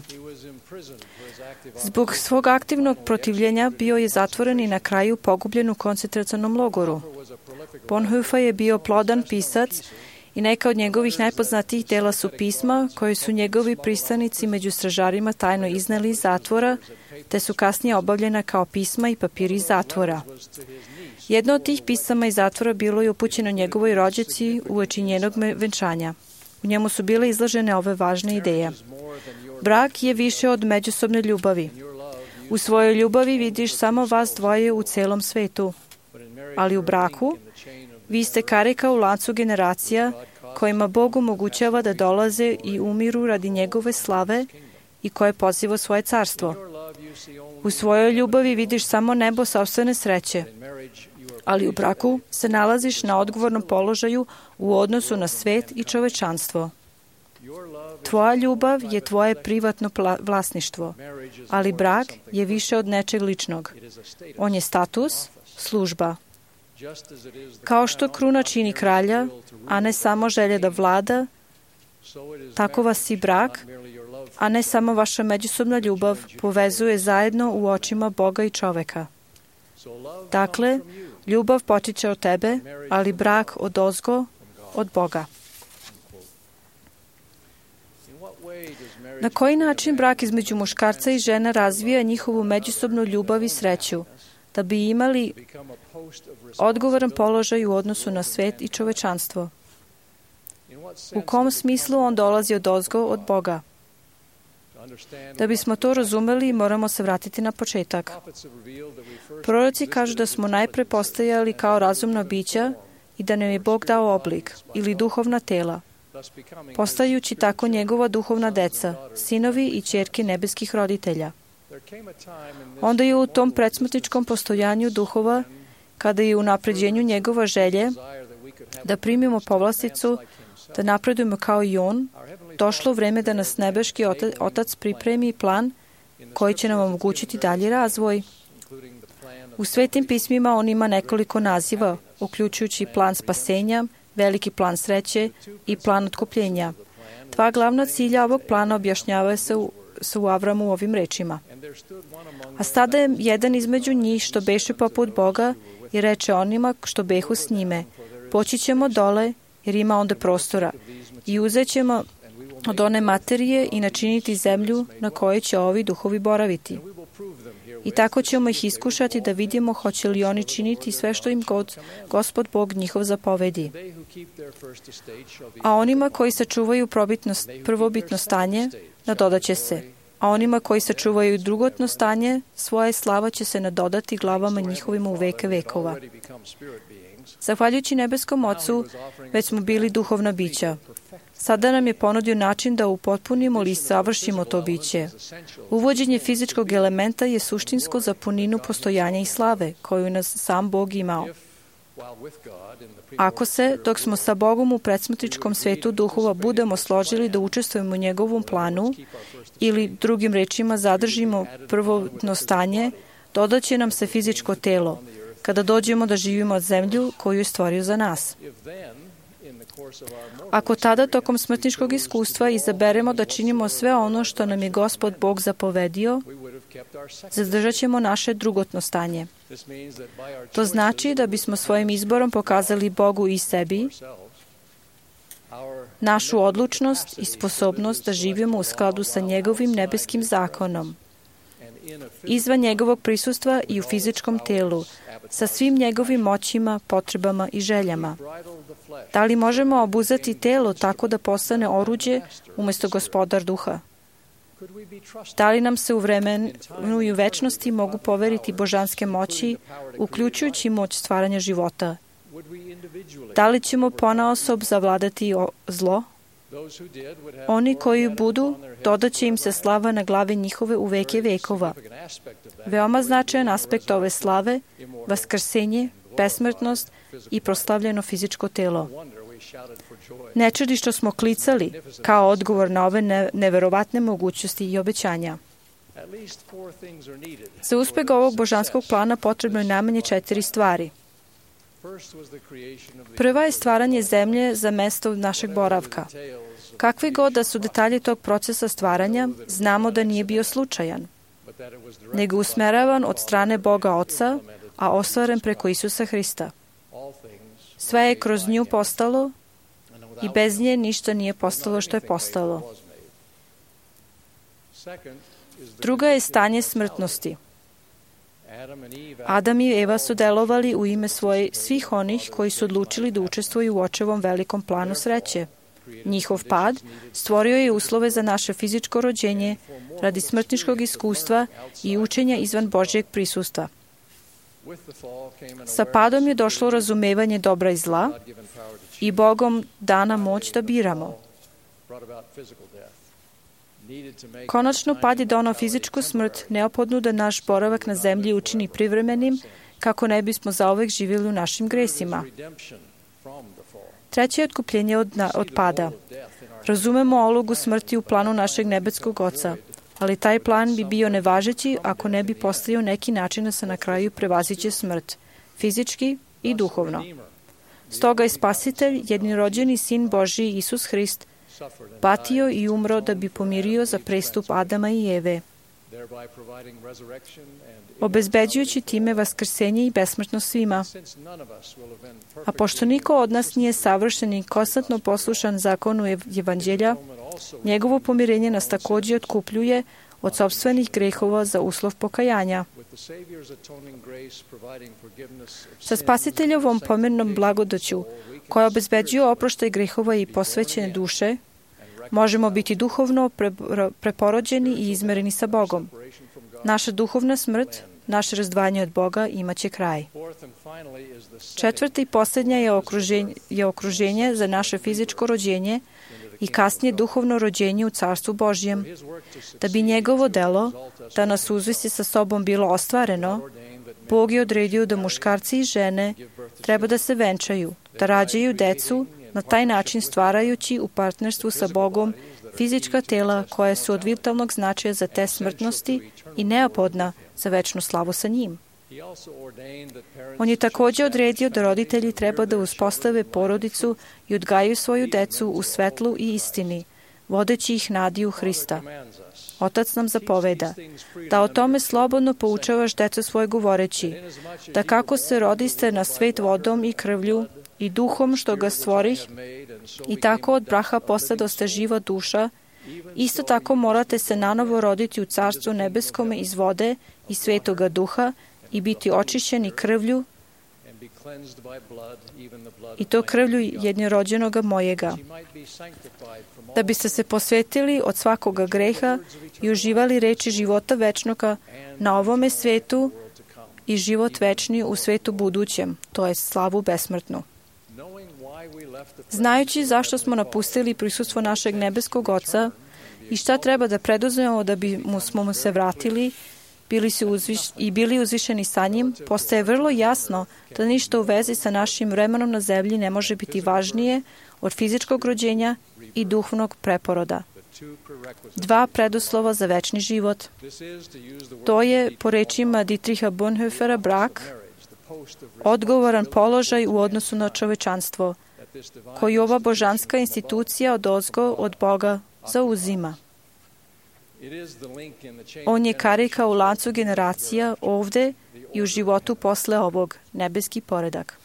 Zbog svog aktivnog protivljenja bio je zatvoren i na kraju pogubljen u koncentracionom logoru. Bonhoeffer je bio plodan pisac i neka od njegovih najpoznatijih dela su pisma koje su njegovi pristanici među stražarima tajno izneli iz zatvora, te su kasnije obavljena kao pisma i papiri iz zatvora. Jedno od tih pisama iz zatvora bilo je upućeno njegovoj rođaci uoči njenog venčanja. U njemu su bile izložene ove važne ideje. Brak je više od međusobne ljubavi. U svojoj ljubavi vidiš samo vas dvoje u celom svetu. Ali u braku vi ste karika u lancu generacija kojima Bog omogućava da dolaze i umiru radi njegove slave i koje poziva svoje carstvo. U svojoj ljubavi vidiš samo nebo sopstvene sreće, ali u braku se nalaziš na odgovornom položaju u odnosu na svet i čovečanstvo. Tvoja ljubav je tvoje privatno vlasništvo, ali brak je više od nečeg ličnog. On je status, služba. Kao što kruna čini kralja, a ne samo želja da vlada, tako vas i brak, a ne samo vaša međusobna ljubav, povezuje zajedno u očima Boga i čoveka. Dakle, ljubav potiče od tebe, ali brak odozgo od Boga. Na koji način brak između muškarca i žene razvija njihovu međusobnu ljubav i sreću, da bi imali odgovoran položaj u odnosu na svet i čovečanstvo? U kom smislu on dolazi odozgo od Boga? Da bismo to razumeli, moramo se vratiti na početak. Proroci kažu da smo najpre postojali kao razumna bića i da nam je Bog dao oblik ili duhovna tela, postajući tako njegova duhovna deca, sinovi i ćerke nebeskih roditelja. Onda je u tom predsmrtničkom postojanju duhova, kada je u napređenju njegova želje da primimo povlasticu, da napredujemo kao i on, došlo vreme da nas nebeški Otac pripremi plan koji će nam omogućiti dalji razvoj. U svetim pismima on ima nekoliko naziva, uključujući plan spasenja, veliki plan sreće i plan otkupljenja. Dva glavna cilja ovog plana objašnjavaju se u, se u Avramu ovim rečima. A stada je jedan između njih što beše poput Boga i reče onima što behu s njime, poći ćemo dole jer ima onda prostora i uzet ćemo od one materije i načiniti zemlju na kojoj će ovi duhovi boraviti. I tako ćemo ih iskušati da vidimo hoće li oni činiti sve što im god Gospod Bog njihov zapovedi. A onima koji sačuvaju prvobitno stanje, nadodaće se. a onima koji sačuvaju drugotno stanje, svoje slava će se nadodati glavama njihovima u veke vekova. Zahvaljujući nebeskom Ocu, već smo bili duhovna bića. Sada nam je ponudio način da upotpunimo ili savršimo to biće. Uvođenje fizičkog elementa je suštinsko za puninu postojanja i slave, koju nas sam Bog imao. Ako se, dok smo sa Bogom u predsmrtničkom svetu duhova budemo složili da učestvujemo u njegovom planu ili drugim rečima zadržimo prvotno stanje, dodaće nam se fizičko telo, kada dođemo da živimo od zemlju koju je stvorio za nas. Ako tada tokom smrtničkog iskustva izaberemo da činimo sve ono što nam je Gospod Bog zapovedio, zadržat ćemo naše drugotno stanje. To znači da bismo svojim izborom pokazali Bogu i sebi našu odlučnost i sposobnost da živimo u skladu sa njegovim nebeskim zakonom, izvan njegovog prisustva i u fizičkom telu, sa svim njegovim moćima, potrebama i željama. Da li možemo obuzeti telo tako da postane oruđe umjesto gospodar duha? Da li nam se u vremenu i u večnosti mogu poveriti božanske moći, uključujući moć stvaranja života? Da li ćemo ponaosob zavladati zlo? Oni koji budu, dodaće im se slava na glavi njihove u veke vekova. Veoma značajan aspekt ove slave, vaskrsenje, besmrtnost i proslavljeno fizičko telo. Ne čudi što smo klicali kao odgovor na ove neverovatne mogućnosti i obećanja. Za uspeh ovog božanskog plana potrebno je najmanje četiri stvari. Prva je stvaranje zemlje za mesto našeg boravka. Kakvi god da su detalji tog procesa stvaranja, znamo da nije bio slučajan, nego usmeravan od strane Boga Oca, a ostvaren preko Isusa Hrista. Sve je kroz nju postalo i bez nje ništa nije postalo što je postalo. Druga je stanje smrtnosti. Adam i Eva su delovali u ime svoje svih onih koji su odlučili da učestvuju u očevom velikom planu sreće. Njihov pad stvorio je uslove za naše fizičko rođenje radi smrtničkog iskustva i učenja izvan Božjeg prisustva. Sa padom je došlo razumevanje dobra i zla i Bogom dana moć da biramo. Konačno, pad je donao fizičku smrt, neophodnu da naš boravak na zemlji učini privremenim, kako ne bismo zauvek živjeli u našim gresima. Treće je otkupljenje od, na, od pada. Razumemo ulogu smrti u planu našeg nebeskog Oca, ali taj plan bi bio nevažeći ako ne bi postojao neki način da se na kraju prevaziđe smrt, fizički i duhovno. Stoga je Spasitelj, jednirođeni Sin Božji Isus Hrist, patio i umro da bi pomirio za prestup Adama i Eve, obezbeđujući time vaskrsenje i besmrtnost svima. A pošto niko od nas nije savršen i konstantno poslušan zakonu evanđelja, njegovo pomirenje nas također otkupljuje od sopstvenih grehova za uslov pokajanja. Sa Spasiteljovom pomirnom blagodaću, koja obezbeđuje oproštaj grehova i posvećene duše, možemo biti duhovno preporođeni i izmereni sa Bogom. Naša duhovna smrt, naše razdvajanje od Boga imaće kraj. Četvrta i posljednja je okruženje, je okruženje za naše fizičko rođenje i kasnije duhovno rođenje u Carstvu Božjem, da bi njegovo delo, da nas uzvisi sa sobom bilo ostvareno, Bog je odredio da muškarci i žene treba da se venčaju, da rađaju decu, na taj način stvarajući u partnerstvu sa Bogom fizička tela koja su od vitalnog značaja za te smrtnosti i neophodna za večnu slavu sa njim. On je također odredio da roditelji treba da uspostave porodicu i odgajaju svoju decu u svetlu i istini, vodeći ih nadi u Hrista. Otac nam zapoveda da o tome slobodno poučavaš decu svoje govoreći, da kako se rodiste na svet vodom i krvlju i duhom što ga stvorih, i tako od braha postadoste živa duša, isto tako morate se nanovo roditi u Carstvu nebeskome iz vode i svetoga duha i biti očišćeni krvlju i to krvlju jednorođenoga mojega, da biste se posvetili od svakoga greha i uživali reči života večnoga na ovome svetu i život večni u svetu budućem, to je slavu besmrtnu. Znajući zašto smo napustili prisustvo našeg nebeskog Oca i šta treba da preduzmemo da bi mu smo mu se vratili bili su uzviš, i bili uzvišeni sa njim, postaje vrlo jasno da ništa u vezi sa našim vremenom na zemlji ne može biti važnije od fizičkog rođenja i duhovnog preporoda. Dva preduslova za večni život. To je, po rečima Dietricha Bonhoeffera, brak, odgovoran položaj u odnosu na čovečanstvo, koji ova božanska institucija odozgo od Boga zauzima. On je karika u lancu generacija ovde i u životu posle ovog, nebeski poredak.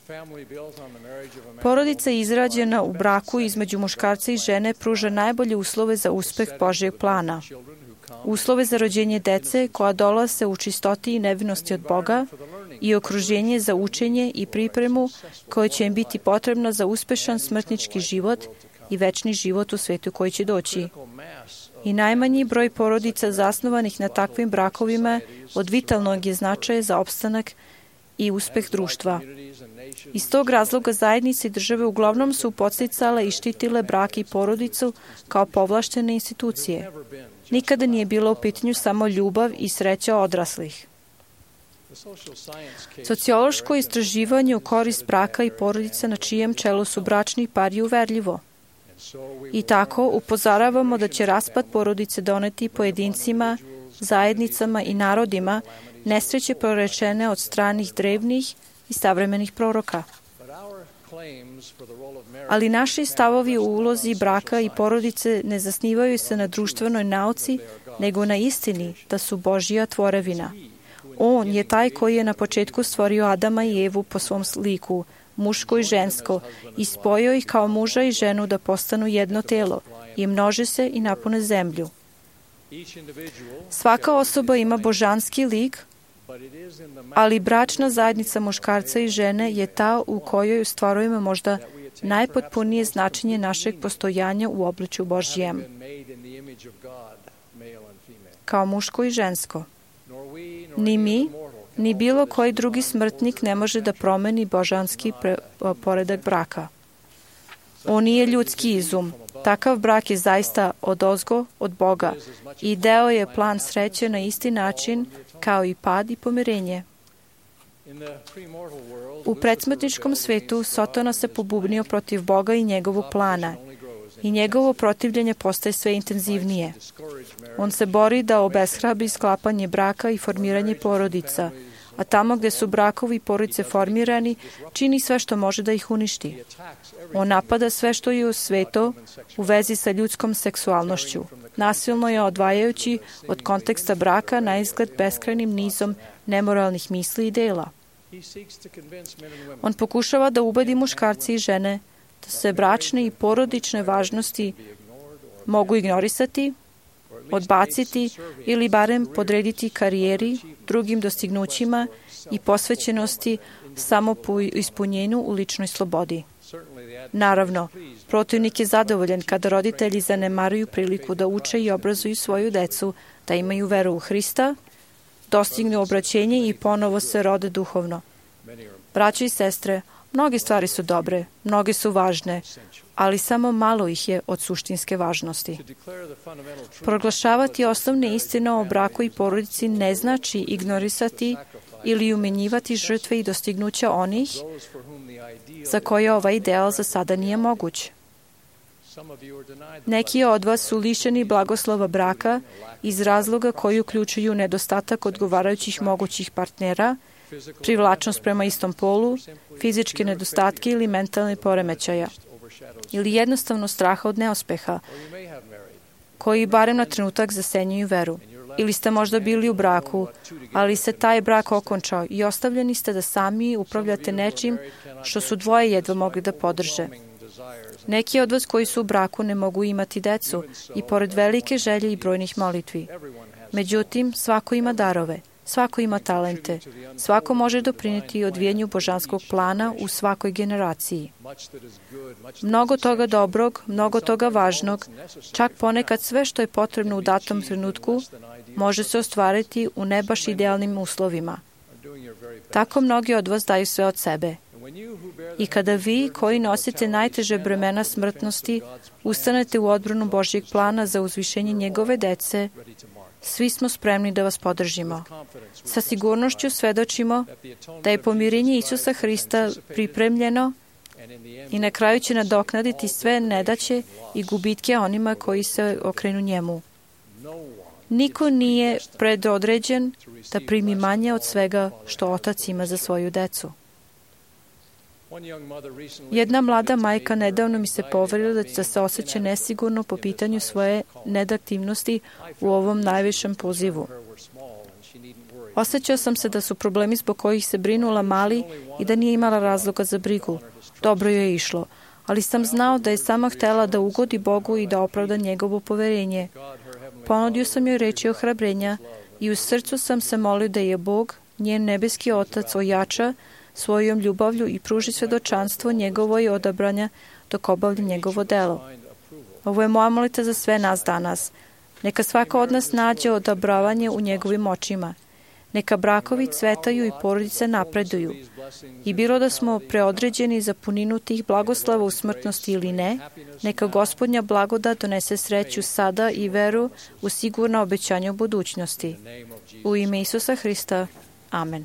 Porodica izrađena u braku između muškarca i žene pruža najbolje uslove za uspeh Božjeg plana. Uslove za rođenje dece koja dolaze u čistoti i nevinosti od Boga i okruženje za učenje i pripremu koje će im biti potrebno za uspešan smrtnički život i večni život u svetu koji će doći. I najmanji broj porodica zasnovanih na takvim brakovima od vitalnog je značaja za opstanak i uspeh društva. Iz tog razloga zajednice i države uglavnom su podsticale i štitile brak i porodicu kao povlaštene institucije. Nikada nije bilo u pitanju samo ljubav i sreća odraslih. Sociološko istraživanje u korist braka i porodice na čijem čelu su bračni par je uverljivo. I tako upozoravamo da će raspad porodice doneti pojedincima, zajednicama i narodima nesreće prorečene od stranih drevnih i savremenih proroka. Ali naši stavovi u ulozi braka i porodice ne zasnivaju se na društvenoj nauci, nego na istini da su Božja tvorevina. On je taj koji je na početku stvorio Adama i Evu po svom sliku, muško i žensko, i spojio ih kao muža i ženu da postanu jedno telo i množe se i napune zemlju. Svaka osoba ima božanski lik, ali bračna zajednica muškarca i žene je ta u kojoj ostvarujemo možda najpotpunije značenje našeg postojanja u obličju Božjem, kao muško i žensko. Ni mi, ni bilo koji drugi smrtnik ne može da promeni božanski pre, poredak braka. On nije ljudski izum. Takav brak je zaista odozgo od Boga i deo je plan sreće na isti način kao i pad i pomirenje. U predsmrtničkom svetu Sotona se pobubnio protiv Boga i njegovog plana i njegovo protivljenje postaje sve intenzivnije. On se bori da obeshrabri sklapanje braka i formiranje porodica, a tamo gde su brakovi i porodice formirani, čini sve što može da ih uništi. On napada sve što je u svetu u vezi sa ljudskom seksualnošću, nasilno je odvajajući od konteksta braka na izgled beskrajnim nizom nemoralnih misli i dela. On pokušava da ubedi muškarci i žene da se bračne i porodične važnosti mogu ignorisati, odbaciti ili barem podrediti karijeri, drugim dostignućima i posvećenosti samo po ispunjenju u ličnoj slobodi. Naravno, protivnik je zadovoljan kada roditelji zanemaruju priliku da uče i obrazuju svoju decu, da imaju veru u Hrista, dostignu obraćenje i ponovo se rode duhovno. Braćo i sestre, mnoge stvari su dobre, mnoge su važne, ali samo malo ih je od suštinske važnosti. Proglašavati osnovne istine o braku i porodici ne znači ignorisati ili umenjivati žrtve i dostignuća onih za koje ovaj ideal za sada nije moguć. Neki od vas su lišeni blagoslova braka iz razloga koji uključuju nedostatak odgovarajućih mogućih partnera, privlačnost prema istom polu, fizičke nedostatke ili mentalne poremećaja, ili jednostavno straha od neuspeha, koji barem na trenutak zasenjuju veru. Ili ste možda bili u braku, ali se taj brak okončao i ostavljeni ste da sami upravljate nečim što su dvoje jedva mogli da podrže. Neki od vas koji su u braku ne mogu imati decu i pored velike želje i brojnih molitvi. Međutim, svako ima darove. Svako ima talente. Svako može doprineti odvijenju božanskog plana u svakoj generaciji. Mnogo toga dobrog, mnogo toga važnog, čak ponekad sve što je potrebno u datom trenutku, može se ostvariti u ne baš idealnim uslovima. Tako mnogi od vas daju sve od sebe. I kada vi, koji nosite najteže bremena smrtnosti, ustanete u odbranu Božjeg plana za uzvišenje njegove dece, svi smo spremni da vas podržimo. Sa sigurnošću svedočimo da je pomirenje Isusa Hrista pripremljeno i na kraju će nadoknaditi sve nedaće i gubitke onima koji se okrenu njemu. Niko nije predodređen da primi manje od svega što otac ima za svoju decu. Jedna mlada majka nedavno mi se poverila da se osjeća nesigurno po pitanju svoje nedaktivnosti u ovom najvišem pozivu. Osjećao sam se da su problemi zbog kojih se brinula mali i da nije imala razloga za brigu. Dobro joj je išlo, ali sam znao da je sama htela da ugodi Bogu i da opravda njegovo poverenje. Ponudio sam joj reči ohrabrenja i u srcu sam se molio da je Bog, njen nebeski otac, ojača svojom ljubavlju i pruži svedočanstvo njegovo i odabranja dok obavlja njegovo delo. Ovo je moja molitva za sve nas danas. Neka svako od nas nađe odabravanje u njegovim očima. Neka brakovi cvetaju i porodice napreduju. I bilo da smo preodređeni za puninu tih blagoslava u smrtnosti ili ne, neka Gospodnja blagodat donese sreću sada i veru u sigurna obećanja u budućnosti. U ime Isusa Hrista. Amen.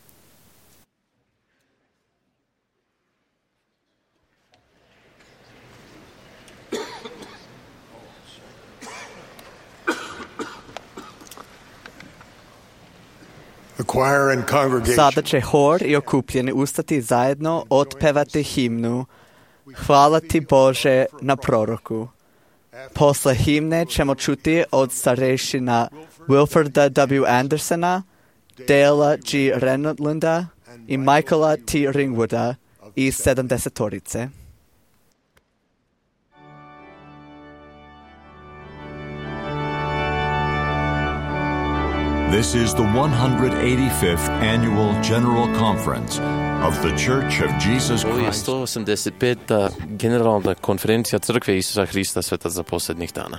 Sada će hor i okupljeni ustati zajedno otpevati himnu Hvala ti Bože na proroku. Posle himne ćemo čuti od starešina Wilforda W. Andersona, Dale G. Renlunda i Michaela T. Ringwooda iz sedamdesetorice. This is the one hundred eighty-fifth Annual General Conference of the Church of Jesus Ovo je Christ. sto osamdeset peta Generalna konferencija Crkve Isusa Hrista Sveta za posljednjih dana.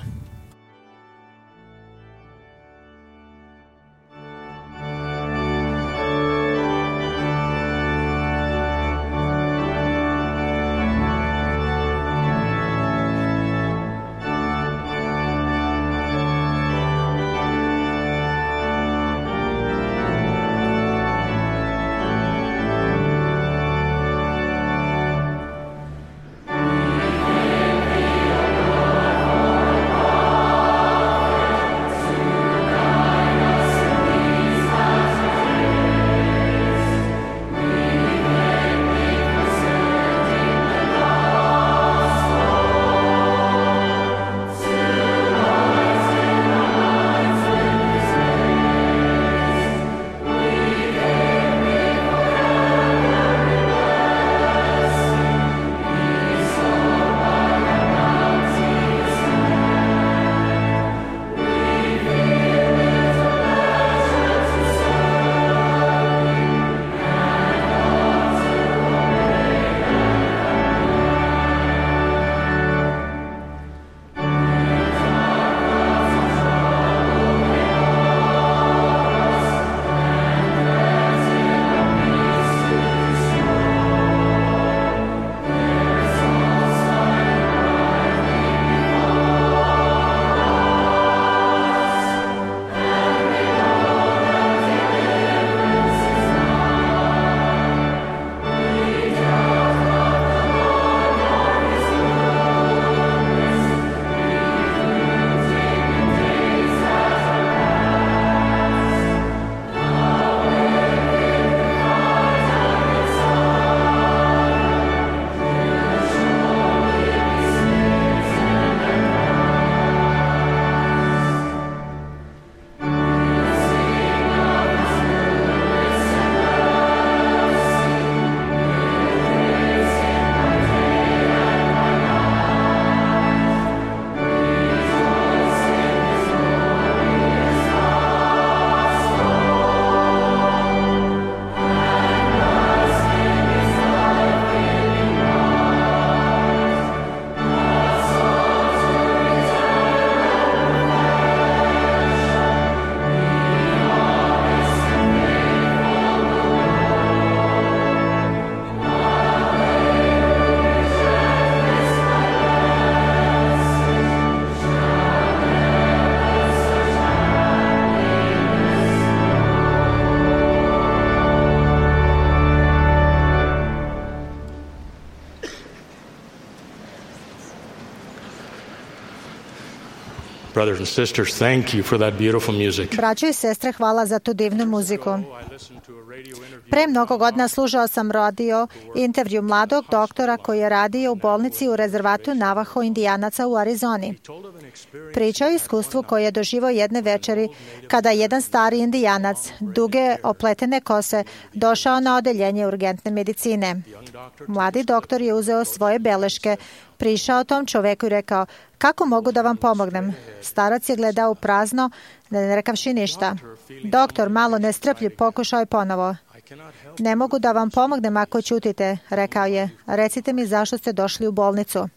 Brothers and sisters, thank you for that beautiful music. Braćo i sestre, hvala za tu divnu muziku. Pre mnogo godina slušao sam radio intervju mladog doktora koji je radio u bolnici u rezervatu Navajo Indijanaca u Arizoni. Pričao je iskustvu koje je doživao jedne večeri kada jedan stari Indijanac, duge opletene kose, došao na odeljenje urgentne medicine. Mladi doktor je uzeo svoje beleške, prišao tom čoveku i rekao: kako mogu da vam pomognem? Starac je gledao u prazno, ne rekavši ništa. Doktor, malo nestrpljiv, pokušao je ponovo. Ne mogu da vam pomognem ako ćutite, rekao je. Recite mi zašto ste došli u bolnicu.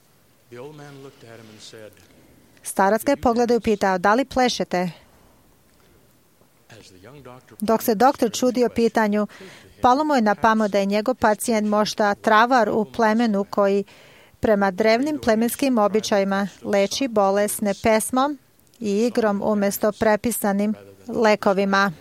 Starac ga je pogledao i pitao: da li plešete? Dok se doktor čudio pitanju, palo mu je na pamet da je njegov pacijent možda travar u plemenu koji prema drevnim plemenskim običajima leči bolesne pesmom i igrom umjesto prepisanim lekovima.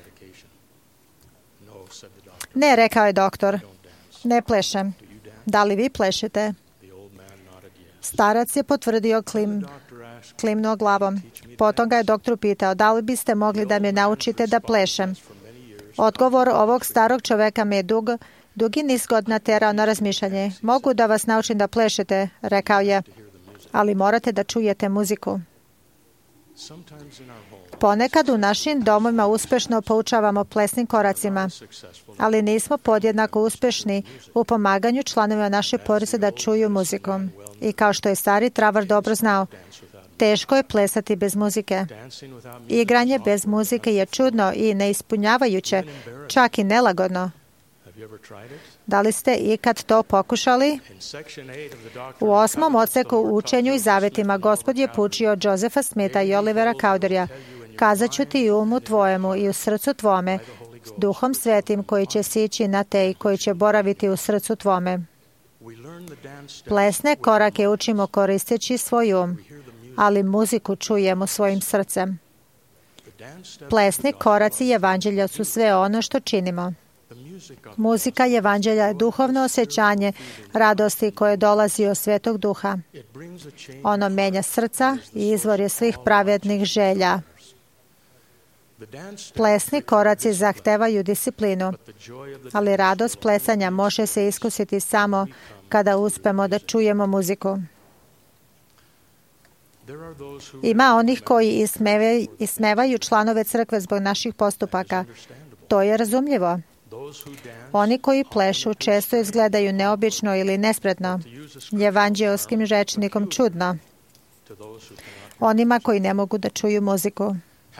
Ne, rekao je doktor, ne plešem. Da li vi plešete? Starac je potvrdio klim, klimnuo glavom. Potom ga je doktor pitao: da li biste mogli da me naučite da plešem? Odgovor ovog starog čoveka me je dug, dugi niz godina terao na razmišljanje. Mogu da vas naučim da plešete, rekao je, ali morate da čujete muziku. Ponekad u našim domovima uspešno poučavamo plesnim koracima, ali nismo podjednako uspešni u pomaganju članovima naše porodice da čuju muziku. I kao što je stari travar dobro znao, teško je plesati bez muzike. Igranje bez muzike je čudno i neispunjavajuće, čak i nelagodno. Da li ste ikad to pokušali? U osmom odseku u učenju i zavetima Gospod je poučio Josefa Smitha i Olivera Cowderja: kazat ću ti i umu tvojemu i u srcu tvome, duhom svetim koji će sići na te i koji će boraviti u srcu tvome. Plesne korake učimo koristeći svoj um, ali muziku čujemo svojim srcem. Plesni koraci evanđelja su sve ono što činimo. Muzika evanđelja je duhovno osjećanje radosti koje dolazi od Svetog Duha. Ono menja srca i izvor je svih pravednih želja. Plesni koraci zahtevaju disciplinu, ali radost plesanja može se iskusiti samo kada uspemo da čujemo muziku. Ima onih koji ismevaju, ismevaju članove crkve zbog naših postupaka. To je razumljivo. Oni koji plešu često izgledaju neobično ili nespretno, evanđeoskim rečnikom čudno, onima koji ne mogu da čuju muziku.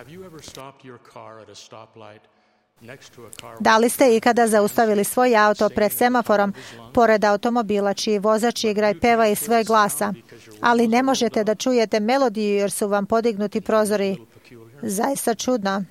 Da li ste ikada zaustavili svoj auto pred semaforom pored automobila čiji vozač igra i peva iz svoje glasa, ali ne možete da čujete melodiju jer su vam podignuti prozori? Zaista čudno.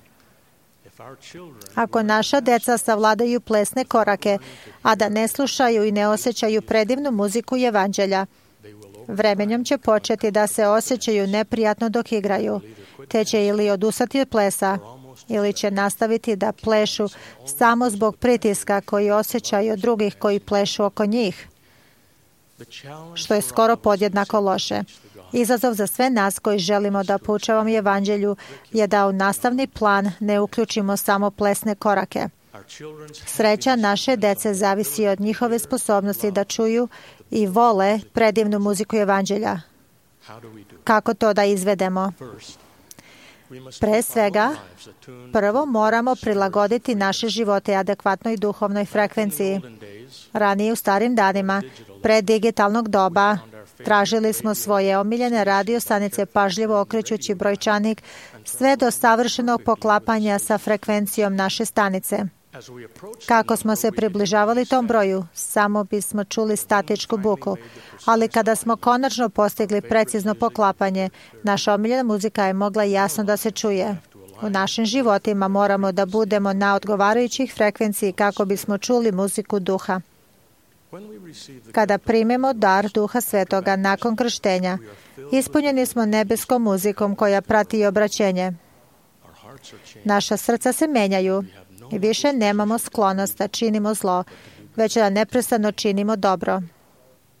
Ako naša deca savladaju plesne korake, a da ne slušaju i ne osjećaju predivnu muziku evanđelja, vremenom će početi da se osjećaju neprijatno dok igraju, te će ili odustati od plesa, ili će nastaviti da plešu samo zbog pritiska koji osjećaju od drugih koji plešu oko njih, što je skoro podjednako loše. Izazov za sve nas koji želimo da poučavamo evanđelju je da u nastavni plan ne uključimo samo plesne korake. Sreća naše dece zavisi od njihove sposobnosti da čuju i vole predivnu muziku evanđelja. Kako to da izvedemo? Pre svega, prvo moramo prilagoditi naše živote adekvatnoj duhovnoj frekvenciji. Ranije u starim danima, pre digitalnog doba, tražili smo svoje omiljene radio stanice pažljivo okrećući brojčanik sve do savršenog poklapanja sa frekvencijom naše stanice. Kako smo se približavali tom broju, samo bismo čuli statičku buku, ali kada smo konačno postigli precizno poklapanje, naša omiljena muzika je mogla jasno da se čuje. U našim životima moramo da budemo na odgovarajućih frekvenciji kako bismo čuli muziku duha. Kada primemo dar Duha Svetoga nakon krštenja, ispunjeni smo nebeskom muzikom koja prati obraćenje. Naša srca se menjaju i više nemamo sklonost da činimo zlo, već da neprestano činimo dobro.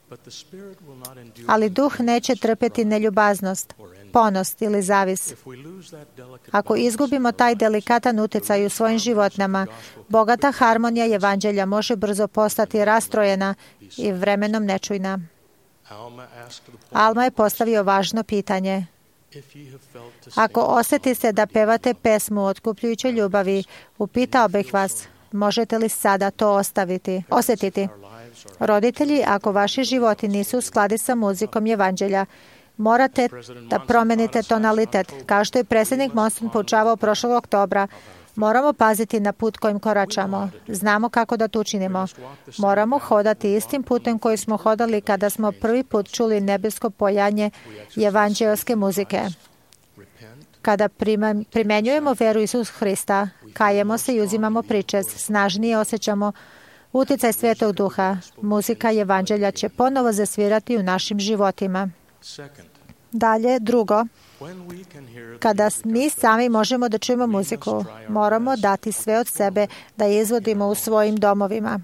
Ali duh neće trpeti neljubaznost, ponost ili zavis. Ako izgubimo taj delikatan utjecaj u svojim životnama, bogata harmonija evanđelja može brzo postati rastrojena i vremenom nečujna. Alma je postavio važno pitanje. Ako osjetite da pevate pesmu o otkupljujućoj ljubavi, upitao bih vas, možete li sada to ostaviti, osjetiti? Roditelji, ako vaši životi nisu u skladu sa muzikom evanđelja, morate da promenite tonalitet. Kao što je predsjednik Monson poučavao prošlog oktobra, moramo paziti na put kojim koračamo. Znamo kako da to učinimo. Moramo hodati istim putem koji smo hodali kada smo prvi put čuli nebesko pojanje evanđeljske muzike. Kada primenjujemo veru Isusa Hrista, kajemo se i uzimamo pričest, snažnije osjećamo utjecaj Svetog Duha. Muzika evanđelja će ponovo zasvirati u našim životima. Dalje, drugo, kada mi sami možemo da čujemo muziku, moramo dati sve od sebe da je izvodimo u svojim domovima.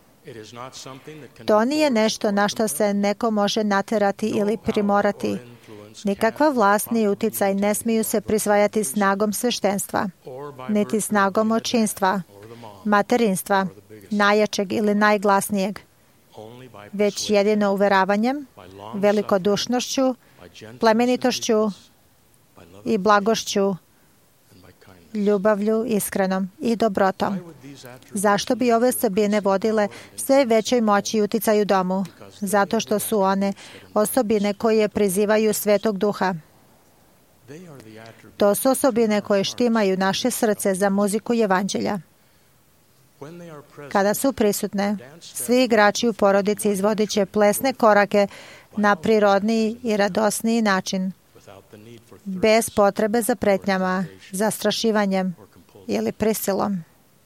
To nije nešto na što se neko može naterati ili primorati. Nikakva vlast ni uticaj ne smiju se prisvajati snagom sveštenstva, niti snagom očinstva, materinstva, najjačeg ili najglasnijeg, već jedino uveravanjem, velikodušnošću, plemenitošću i blagošću, ljubavlju iskrenom i dobrotom. Zašto bi ove osobine vodile sve većoj moći i uticaju domu? Zato što su one osobine koje prizivaju Svetog Duha. To su osobine koje štimaju naše srce za muziku evanđelja. Kada su prisutne, svi igrači u porodici izvodit će plesne korake na prirodniji i radosniji način, bez potrebe za pretnjama, zastrašivanjem ili prisilom.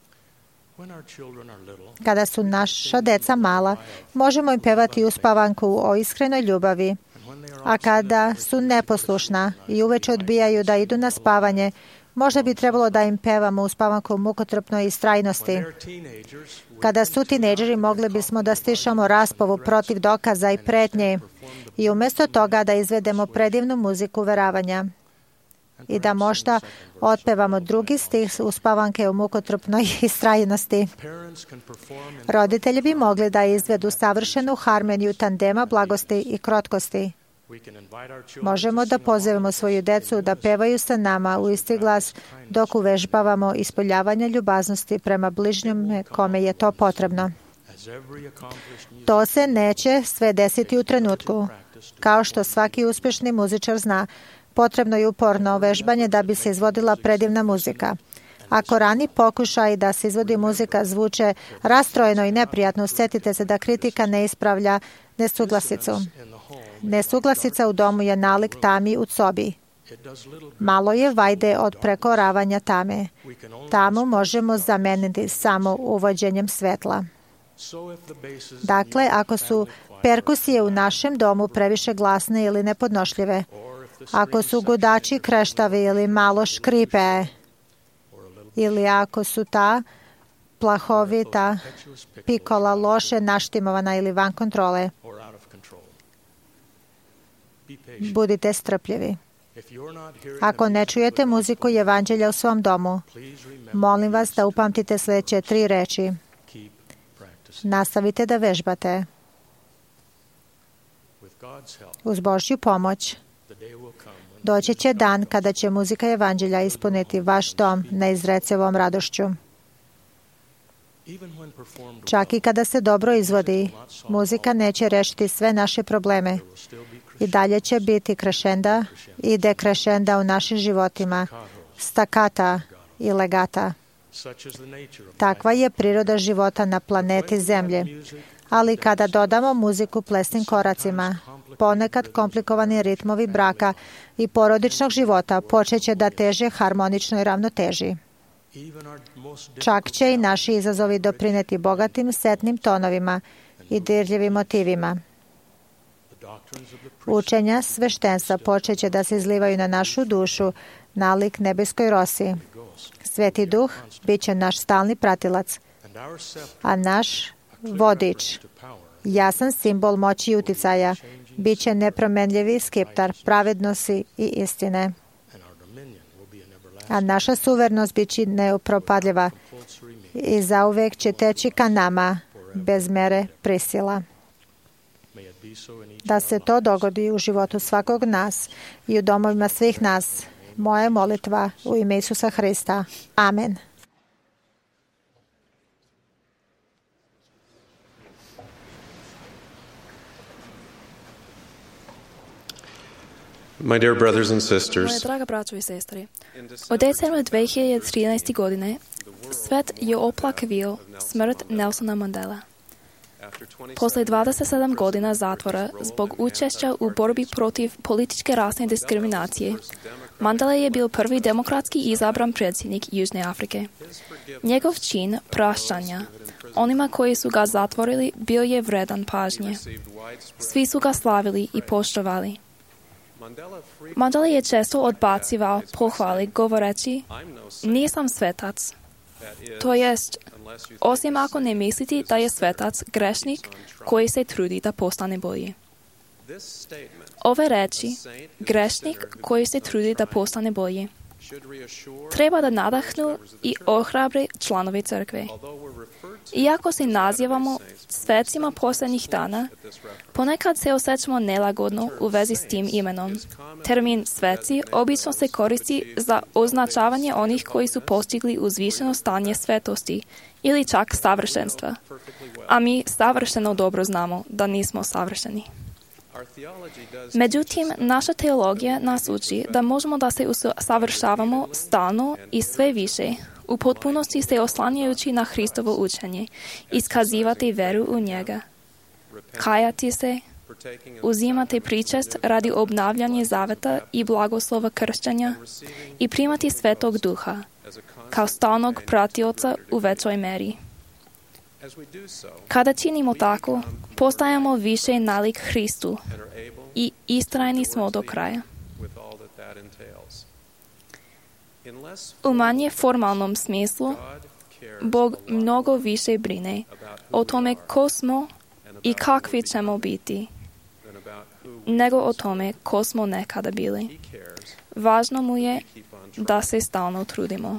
Kada su naša deca mala, možemo im pevati uspavanku o iskrenoj ljubavi, a kada su neposlušna i uveče odbijaju da idu na spavanje, možda bi trebalo da im pevamo uspavanku o mukotrpnoj istrajnosti. Kada su tinejdžeri, mogli bismo da stišamo raspovu protiv dokaza i pretnje i umjesto toga da izvedemo predivnu muziku uveravanja i da možda otpevamo drugi stih uspavanke o mukotrpnoj istrajnosti. Roditelji bi mogli da izvedu savršenu harmoniju tandema blagosti i krotkosti. Možemo da pozovemo svoju decu da pevaju sa nama u isti glas dok uvežbavamo ispoljavanje ljubaznosti prema bližnjome kome je to potrebno. To se neće sve desiti u trenutku. Kao što svaki uspješni muzičar zna, potrebno je uporno vežbanje da bi se izvodila predivna muzika. Ako rani pokušaj da se izvodi muzika zvuče rastrojeno i neprijatno, sjetite se da kritika ne ispravlja nesuglasicu. Nesuglasica u domu je nalik tami u sobi. Malo je vajde od prekoravanja tame. Tamu možemo zameniti samo uvođenjem svetla. Dakle, ako su perkusije u našem domu previše glasne ili nepodnošljive, ako su gudači kreštavi ili malo škripe, ili ako su ta plahovita pikola loše naštimovana ili van kontrole, budite strpljivi. Ako ne čujete muziku evanđelja u svom domu, molim vas da upamtite sljedeće tri reči. Nastavite da vežbate. Uz Božju pomoć doći će dan kada će muzika evanđelja ispuniti vaš dom neizrecivom radošću. Čak i kada se dobro izvodi, muzika neće rešiti sve naše probleme. I dalje će biti krešenda i dekrešenda u našim životima, stakata i legata. Takva je priroda života na planeti Zemlje. Ali kada dodamo muziku plesnim koracima, ponekad komplikovani ritmovi braka i porodičnog života počeće da teže harmoničnoj ravnoteži. Čak će i naši izazovi doprineti bogatim setnim tonovima i dirljivim motivima. Učenja sveštenstva počeće da se izlivaju na našu dušu nalik nebeskoj rosi. Sveti Duh bit će naš stalni pratilac, a naš vodič jasan simbol moći i uticaja, bit će nepromenljivi skeptar pravednosti i istine. A naša suverenost bit će neopropadljiva i zauvek će teći ka nama bez mere prisila. Da se to dogodi u životu svakog nas i u domovima svih nas. Moja molitva u ime Isusa Hrista. Amen. My dear brothers and Moje sisters, draga braćo i sestri, od decembra dve hiljade trinaeste. godine svet je oplakavio smrt Nelsona Mandela. Posle dvadeset sedam godina zatvora zbog učešća u borbi protiv političke rasne diskriminacije, Mandela je bio prvi demokratski izabran predsjednik Južne Afrike. Njegov čin praštanja onima koji su ga zatvorili bio je vredan pažnje. Svi su ga slavili i poštovali. Mandela je često odbacivao pohvali govoreći: nisam svetac. To jest, osim ako ne mislite da je svetac grešnik koji se trudi da postane bolji. Ove reči, grešnik koji se trudi da postane bolji, treba da nadahnu i ohrabre članovi crkve. Iako se nazivamo svecima posljednjih dana, ponekad se osjećamo nelagodno u vezi s tim imenom. Termin sveci obično se koristi za označavanje onih koji su postigli uzvišeno stanje svetosti ili čak savršenstva. A mi savršeno dobro znamo da nismo savršeni. Međutim, naša teologija nas uči da možemo da se usavršavamo stalno i sve više, u potpunosti se oslanjajući na Hristovo učenje, iskazivati veru u njega, kajati se, uzimati pričest radi obnavljanja zaveta i blagoslova kršćanja i primati Svetog Duha, kao stalnog pratioca u većoj meri. Kada činimo tako, postajamo više nalik Hristu i istrajni smo do kraja. U manje formalnom smislu, Bog mnogo više brine o tome ko smo i kakvi ćemo biti, nego o tome ko smo nekada bili. Važno mu je da se stalno trudimo.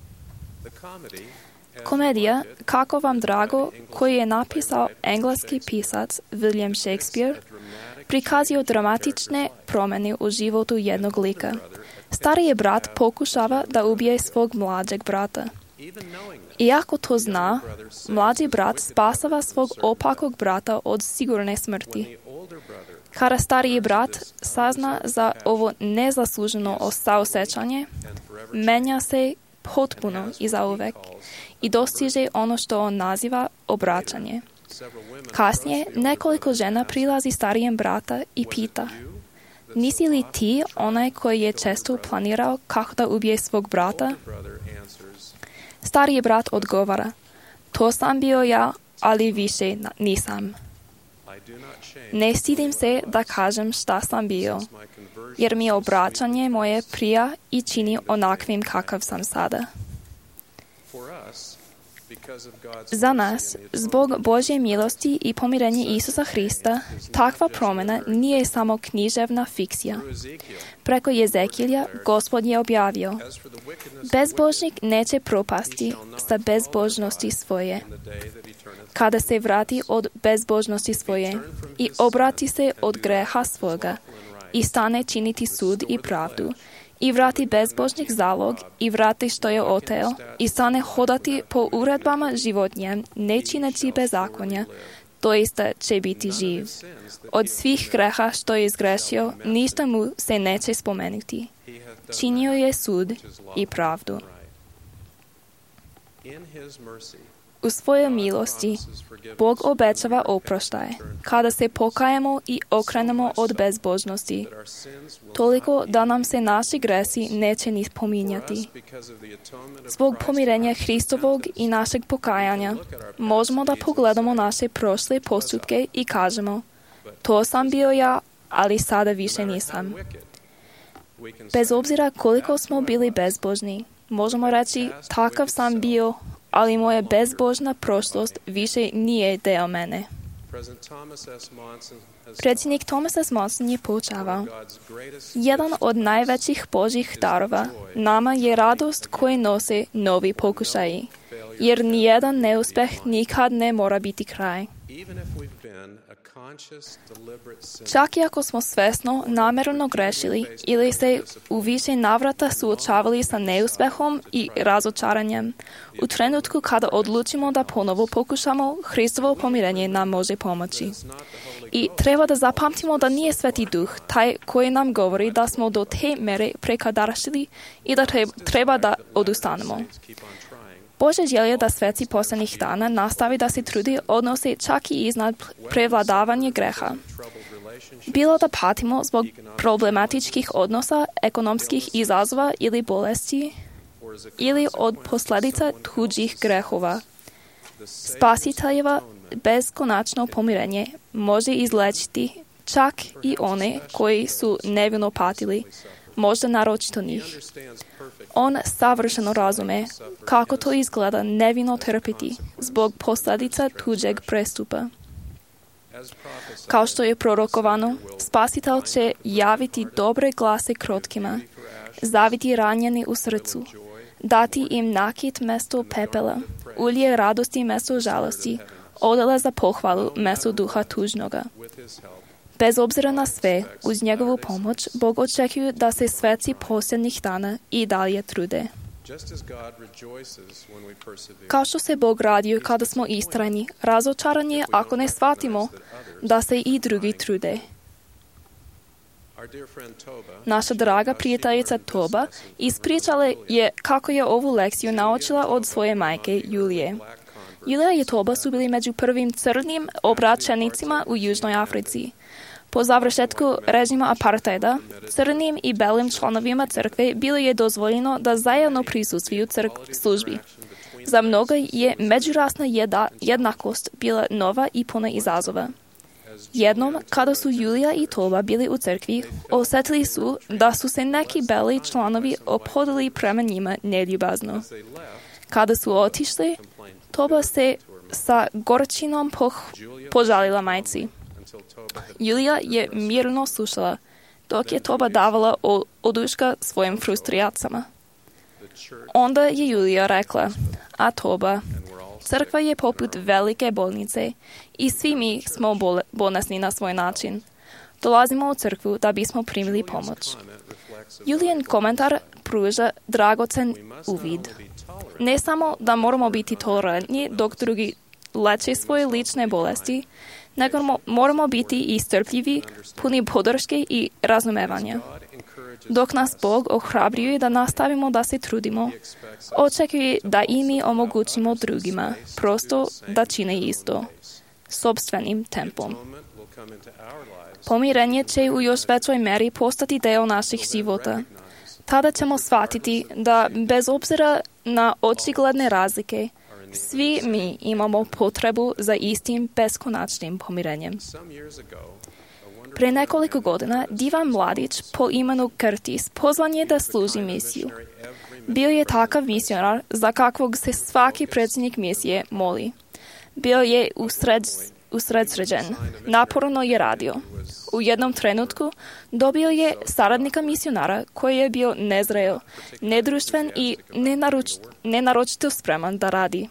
Komedija Kako vam drago, koju je napisao engleski pisac William Shakespeare, prikazio dramatične promjene u životu jednog lika. Stariji brat pokušava da ubije svog mlađeg brata. Iako to zna, mlađi brat spasava svog opakog brata od sigurne smrti. Kada stariji brat sazna za ovo nezasluženo saosjećanje, menja se potpuno i zauvek i dostiže ono što on naziva obraćanje. Kasnije nekoliko žena prilazi starijem brata i pita: nisi li ti onaj koji je često planirao kako da ubije svog brata? Stariji brat odgovara: to sam bio ja, ali više nisam. Ne stidim se da kažem šta sam bio, jer mi obraćanje moje prija i čini onakvim kakav sam sada. Za nas, zbog Božje milosti i pomirenja Isusa Hrista, takva promjena nije samo književna fikcija. Preko Jezekilja Gospod je objavio: bezbožnik neće propasti sa bezbožnosti svoje. Kada se vrati od bezbožnosti svoje i obrati se od greha svoga i stane činiti sud i pravdu, i vrati bezbožnik zalog i vrati što je oteo i stane hodati po uredbama životnjem, ne čineći bezakonja, doista će biti živ. Od svih greha što je izgrešio, ništa mu se neće spomenuti. Činio je sud i pravdu. U svojoj milosti Bog obećava oproštaj kada se pokajemo i okrenemo od bezbožnosti, toliko da nam se naši gresi neće ni spominjati. Zbog pomirenja Hristovog i našeg pokajanja možemo da pogledamo naše prošle postupke i kažemo: to sam bio ja, ali sada više nisam. Bez obzira koliko smo bili bezbožni, možemo reći: takav sam bio, ali moja bezbožna prošlost više nije deo mene. Predsjednik Thomas S. Monson je poučavao: jedan od najvećih Božjih darova nama je radost koju nose novi pokušaji, jer nijedan neuspjeh nikad ne mora biti kraj. Čak i ako smo svjesno, namjerno grešili ili se u više navrata suočavali sa neuspjehom i razočaranjem, u trenutku kada odlučimo da ponovo pokušamo, Hristovo pomirenje nam može pomoći. I treba da zapamtimo da nije Sveti Duh taj koji nam govori da smo do te mere prekadaršili i da treba da odustanemo. Božja želja da sveci posljednjih dana nastavi da se trudi odnose čak i iznad prevladavanja greha. Bilo da patimo zbog problematičkih odnosa, ekonomskih izazova ili bolesti, ili od posljedica tuđih grehova. Spasiteljeva beskonačno pomirenje može izlečiti čak i one koji su nevino patili, možda naročito njih. On savršeno razume kako to izgleda nevino trpiti zbog posljedica tuđeg prestupa. Kao što je prorokovano, Spasitelj će javiti dobre glase krotkima, zaviti ranjeni u srcu, dati im nakit mesto pepela, ulje radosti mesto žalosti, odele za pohvalu mesto duha tužnoga. Bez obzira na sve, uz njegovu pomoć, Bog očekuje da se sveci posljednjih dana i dalje trude. Kao što se Bog radio kada smo istrajni, razočaran je ako ne shvatimo da se i drugi trude. Naša draga prijateljica Toba ispričala je kako je ovu lekciju naučila od svoje majke Julije. Julija i Toba su bili među prvim crnim obraćenicima u Južnoj Africi. Po završetku režima apartheida, crnim i belim članovima crkve bilo je dozvoljeno da zajedno prisustvuju crk službi. Za mnoga je međurasna jeda, jednakost bila nova i puna izazova. Jednom, kada su Julija i Toba bili u crkvi, osjetili su da su se neki beli članovi ophodili prema njima neljubazno. Kada su otišli, Toba se sa gorčinom poh- požalila majci. Julija je mirno slušala, dok je Toba davala oduška svojim frustracijama. Onda je Julija rekla: a Toba, crkva je poput velike bolnice i svi mi smo bol- bolesni na svoj način. Dolazimo u crkvu da bismo primili pomoć. Julijan komentar pruža dragocen uvid. Ne samo da moramo biti tolerantni dok drugi leče svoje lične bolesti, nego moramo biti i strpljivi, puni podrške i razumevanja. Dok nas Bog ohrabruje da nastavimo da se trudimo, očekuje da i mi omogućimo drugima prosto da čine isto, sopstvenim tempom. Pomirenje će u još većoj meri postati deo naših života. Tada ćemo shvatiti da bez obzira na očigledne razlike, svi mi imamo potrebu za istim beskonačnim pomirenjem. Pre nekoliko godina divan mladić po imenu Curtis pozvan je da služi misiju. Bio je takav misionar za kakvog se svaki predsjednik misije moli. Bio je usred, usredsređen, naporno je radio. U jednom trenutku dobio je saradnika misionara koji je bio nezreo, nedruštven i nenaruč, nenaročito spreman da radi.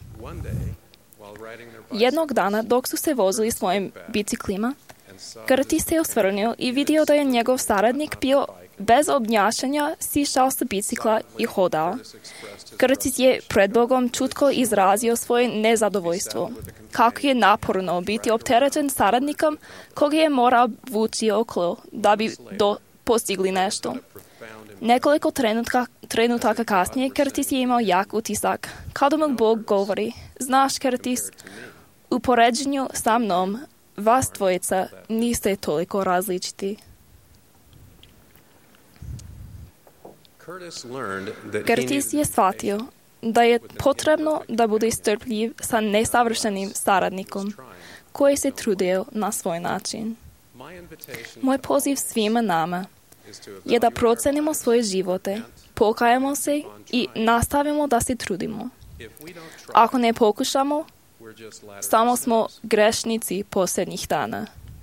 Jednog dana dok su se vozili svojim biciklima, Curtis se osvrnuo i vidio da je njegov saradnik bio bez objašnjenja sišao sa bicikla i hodao. Curtis je pred Bogom čutko izrazio svoje nezadovoljstvo. Kako je naporno biti opterećen saradnikom koga je morao vući okolo da bi do, postigli nešto. Nekoliko trenutka, trenutaka kasnije Curtis je imao jak utisak. Kada mu Bog govori: znaš Curtis, u poređenju sa mnom vas dvojica niste toliko različiti. Curtis je shvatio da je potrebno da bude strpljiv sa nesavršenim saradnikom koji se trudio na svoj način. Moj poziv svima nama je da procenimo svoje živote, pokajemo se i nastavimo da se trudimo. Ako ne pokušamo, Samo smo grešnici posljednjih dana.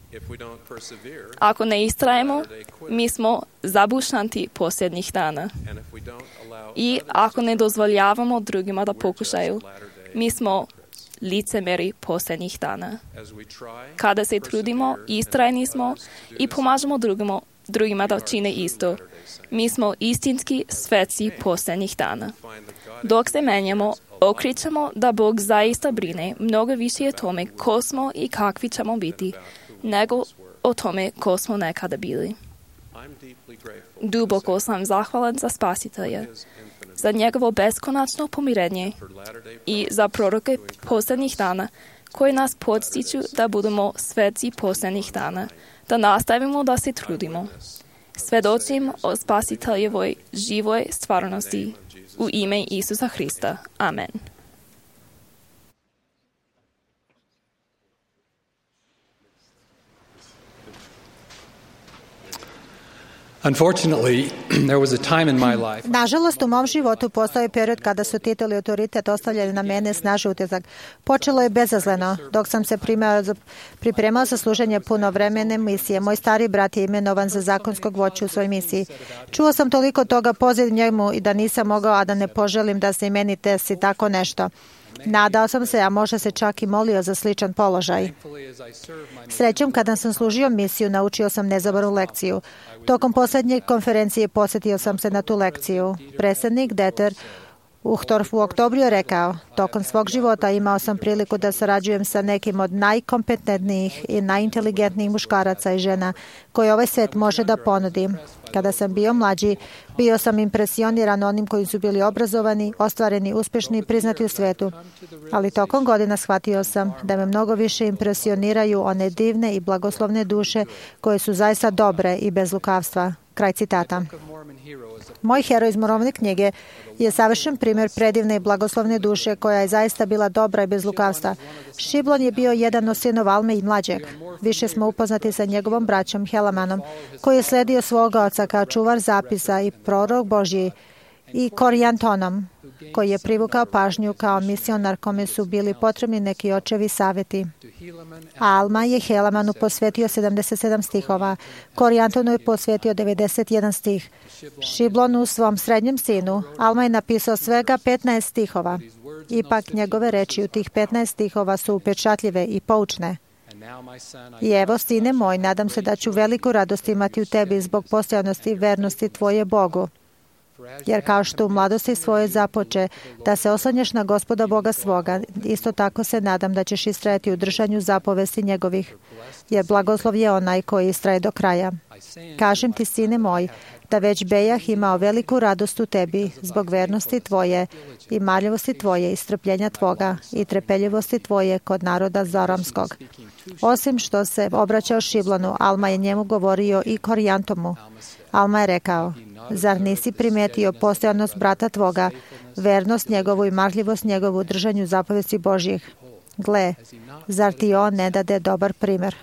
Ako ne istrajemo, mi smo zabušanti posljednjih dana. I ako ne dozvoljavamo drugima da pokušaju, mi smo licemeri posljednjih dana. Kada se trudimo, istrajni smo i pomažemo drugima, drugima da čine isto. Mi smo istinski sveci posljednjih dana. Dok se menjamo, okričemo da Bog zaista brine mnogo više o tome ko smo i kakvi ćemo biti, nego o tome ko smo nekada bili. Duboko sam zahvalan za Spasitelja, za njegovo beskonačno pomirenje i za proroke posljednjih dana koji nas podstiču da budemo sveci posljednjih dana, da nastavimo da se trudimo. Svedočim o Spasiteljevoj živoj stvarnosti u ime Isusa Hrista. Amen. Unfortunately, there was a time in my life. Nažalost, u mom životu postoji period kada su titul i autoritet ostavljali na mene snažan utisak. Počelo je bezazleno. Dok sam se za, pripremao za služenje punovremene misije, moj stari brat je imenovan za zakonskog vođu u svojoj misiji. Čuo sam toliko toga poziv njemu i da nisam mogao, a da ne poželim da se i meni desi tako nešto. Nadao sam se, a možda se čak i molio za sličan položaj. Srećom, kada sam služio misiju, naučio sam nezaboravnu lekciju. Tokom posljednje konferencije posjetio sam se na tu lekciju. Predsjednik Deter Uchtdorf u oktobru je rekao, tokom svog života imao sam priliku da sarađujem sa nekim od najkompetentnijih i najinteligentnijih muškaraca i žena koje ovaj svijet može da ponudi. Kada sam bio mlađi, bio sam impresioniran onim koji su bili obrazovani, ostvareni, uspješni i priznati u svijetu. Ali tokom godina shvatio sam da me mnogo više impresioniraju one divne i blagoslovne duše koje su zaista dobre i bez lukavstva. Kraj citata. Moj heroj iz Mormonove knjige je savršen primjer predivne i blagoslovne duše koja je zaista bila dobra i bez lukavstva. Šiblon je bio jedan od sinova Alme i mlađeg. Više smo upoznati sa njegovom braćom Helamanom, koji je sledio svoga oca kao čuvar zapisa i prorok Božji, i Korijantonom, koji je privukao pažnju kao misionar kome su bili potrebni neki očevi savjeti. Alma je Helamanu posvetio sedamdeset sedam stihova, Korijantonu je posvetio devedeset jedan stih. Šiblonu, svom srednjem sinu, Alma je napisao svega petnaest stihova. Ipak njegove reči u tih petnaest stihova su upečatljive i poučne. I evo, sine moj, nadam se da ću veliku radost imati u tebi zbog postojanosti i vernosti tvoje Bogu. Jer kao što u mladosti svoje započe da se oslanjaš na Gospoda Boga svoga, isto tako se nadam da ćeš istrajati u držanju zapovesti njegovih, jer blagoslov je onaj koji istraje do kraja. Kažem ti, sine moj, da već bejah imao veliku radost u tebi zbog vernosti tvoje i marljivosti tvoje i strpljenja tvoga i trepeljivosti tvoje kod naroda Zoramskog. Osim što se obraćao Šiblonu, Alma je njemu govorio i Korijantomu. Alma je rekao, zar nisi primetio postojanost brata tvoga, vernost njegovu i marljivost njegovu u držanju zapovesti Božjih? Gle, zar ti on ne dade dobar primjer?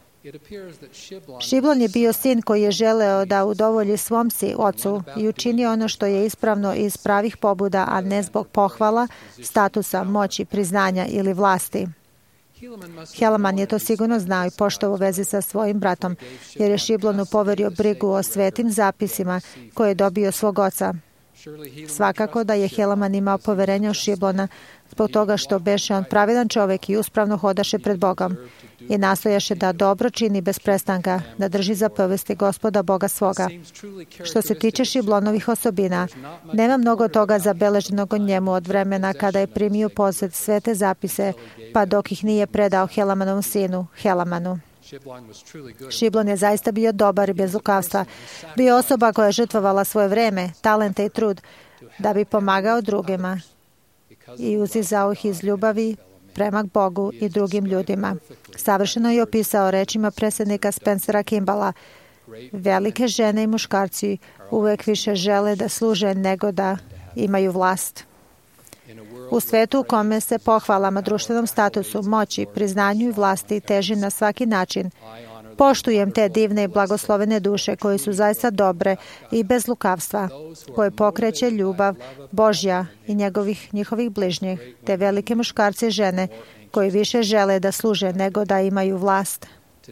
Šiblon je bio sin koji je želeo da udovolji svom si ocu i učini ono što je ispravno iz pravih pobuda, a ne zbog pohvala, statusa, moći, priznanja ili vlasti. Helaman je to sigurno znao i poštovao u vezi sa svojim bratom, jer je Šiblonu poverio brigu o svetim zapisima koje je dobio svog oca. Svakako da je Helaman imao poverenje u Šiblona zbog toga što beše on pravedan čovjek i uspravno hodaše pred Bogom i nastojaše da dobro čini bez prestanka, da drži zapovesti Gospoda Boga svoga. Što se tiče Šiblonovih osobina, nema mnogo toga zabeleženog o njemu od vremena kada je primio posjed sve te zapise, pa dok ih nije predao Helamanovom sinu, Helamanu. Šiblon je zaista bio dobar i bez lukavstva. Bio osoba koja je žrtvovala svoje vreme, talente i trud da bi pomagao drugima i uzizao ih iz ljubavi prema Bogu i drugim ljudima. Savršeno je opisao rečima predsjednika Spencera Kimballa: velike žene i muškarci uvek više žele da služe nego da imaju vlast. U svetu u kome se pohvalama društvenom statusu, moći, priznanju i vlasti teži na svaki način, poštujem te divne i blagoslovene duše koje su zaista dobre i bez lukavstva, koje pokreće ljubav Božja i njegovih, njihovih bližnjih, te velike muškarce i žene koji više žele da služe nego da imaju vlast.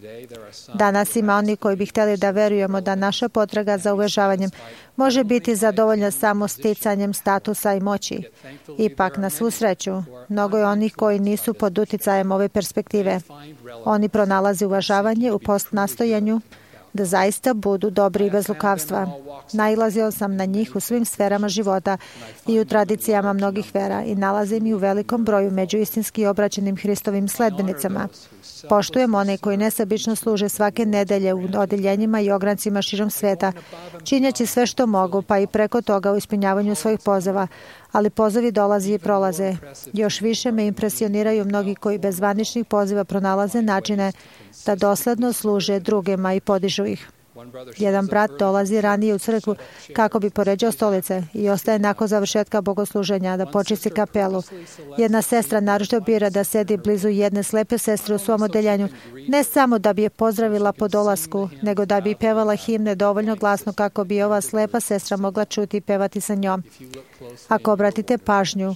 Danas ima oni koji bi htjeli da verujemo da naša potraga za uvažavanjem može biti zadovoljna samo sticanjem statusa i moći. Ipak, na svu sreću, mnogo je onih koji nisu pod uticajem ove perspektive. Oni pronalaze uvažavanje u postnastojanju da zaista budu dobri i bez lukavstva. Nailazio sam na njih u svim sferama života i u tradicijama mnogih vera i nalazim ih u velikom broju među istinski obraćenim Hristovim sledbenicama. Poštujem one koji nesebično služe svake nedelje u odeljenjima i ograncima širom sveta, činjeći sve što mogu, pa i preko toga u ispunjavanju svojih pozova, ali pozivi dolazi i prolaze. Još više me impresioniraju mnogi koji bez zvaničnih poziva pronalaze načine da dosledno služe drugima i podižu ih. Jedan brat dolazi ranije u crkvu kako bi poređao stolice i ostaje nakon završetka bogosluženja da počisti kapelu. Jedna sestra naročito bira da sedi blizu jedne slepe sestre u svom odeljenju, ne samo da bi je pozdravila po dolasku, nego da bi pevala himne dovoljno glasno kako bi ova slepa sestra mogla čuti i pevati sa njom. Ako obratite pažnju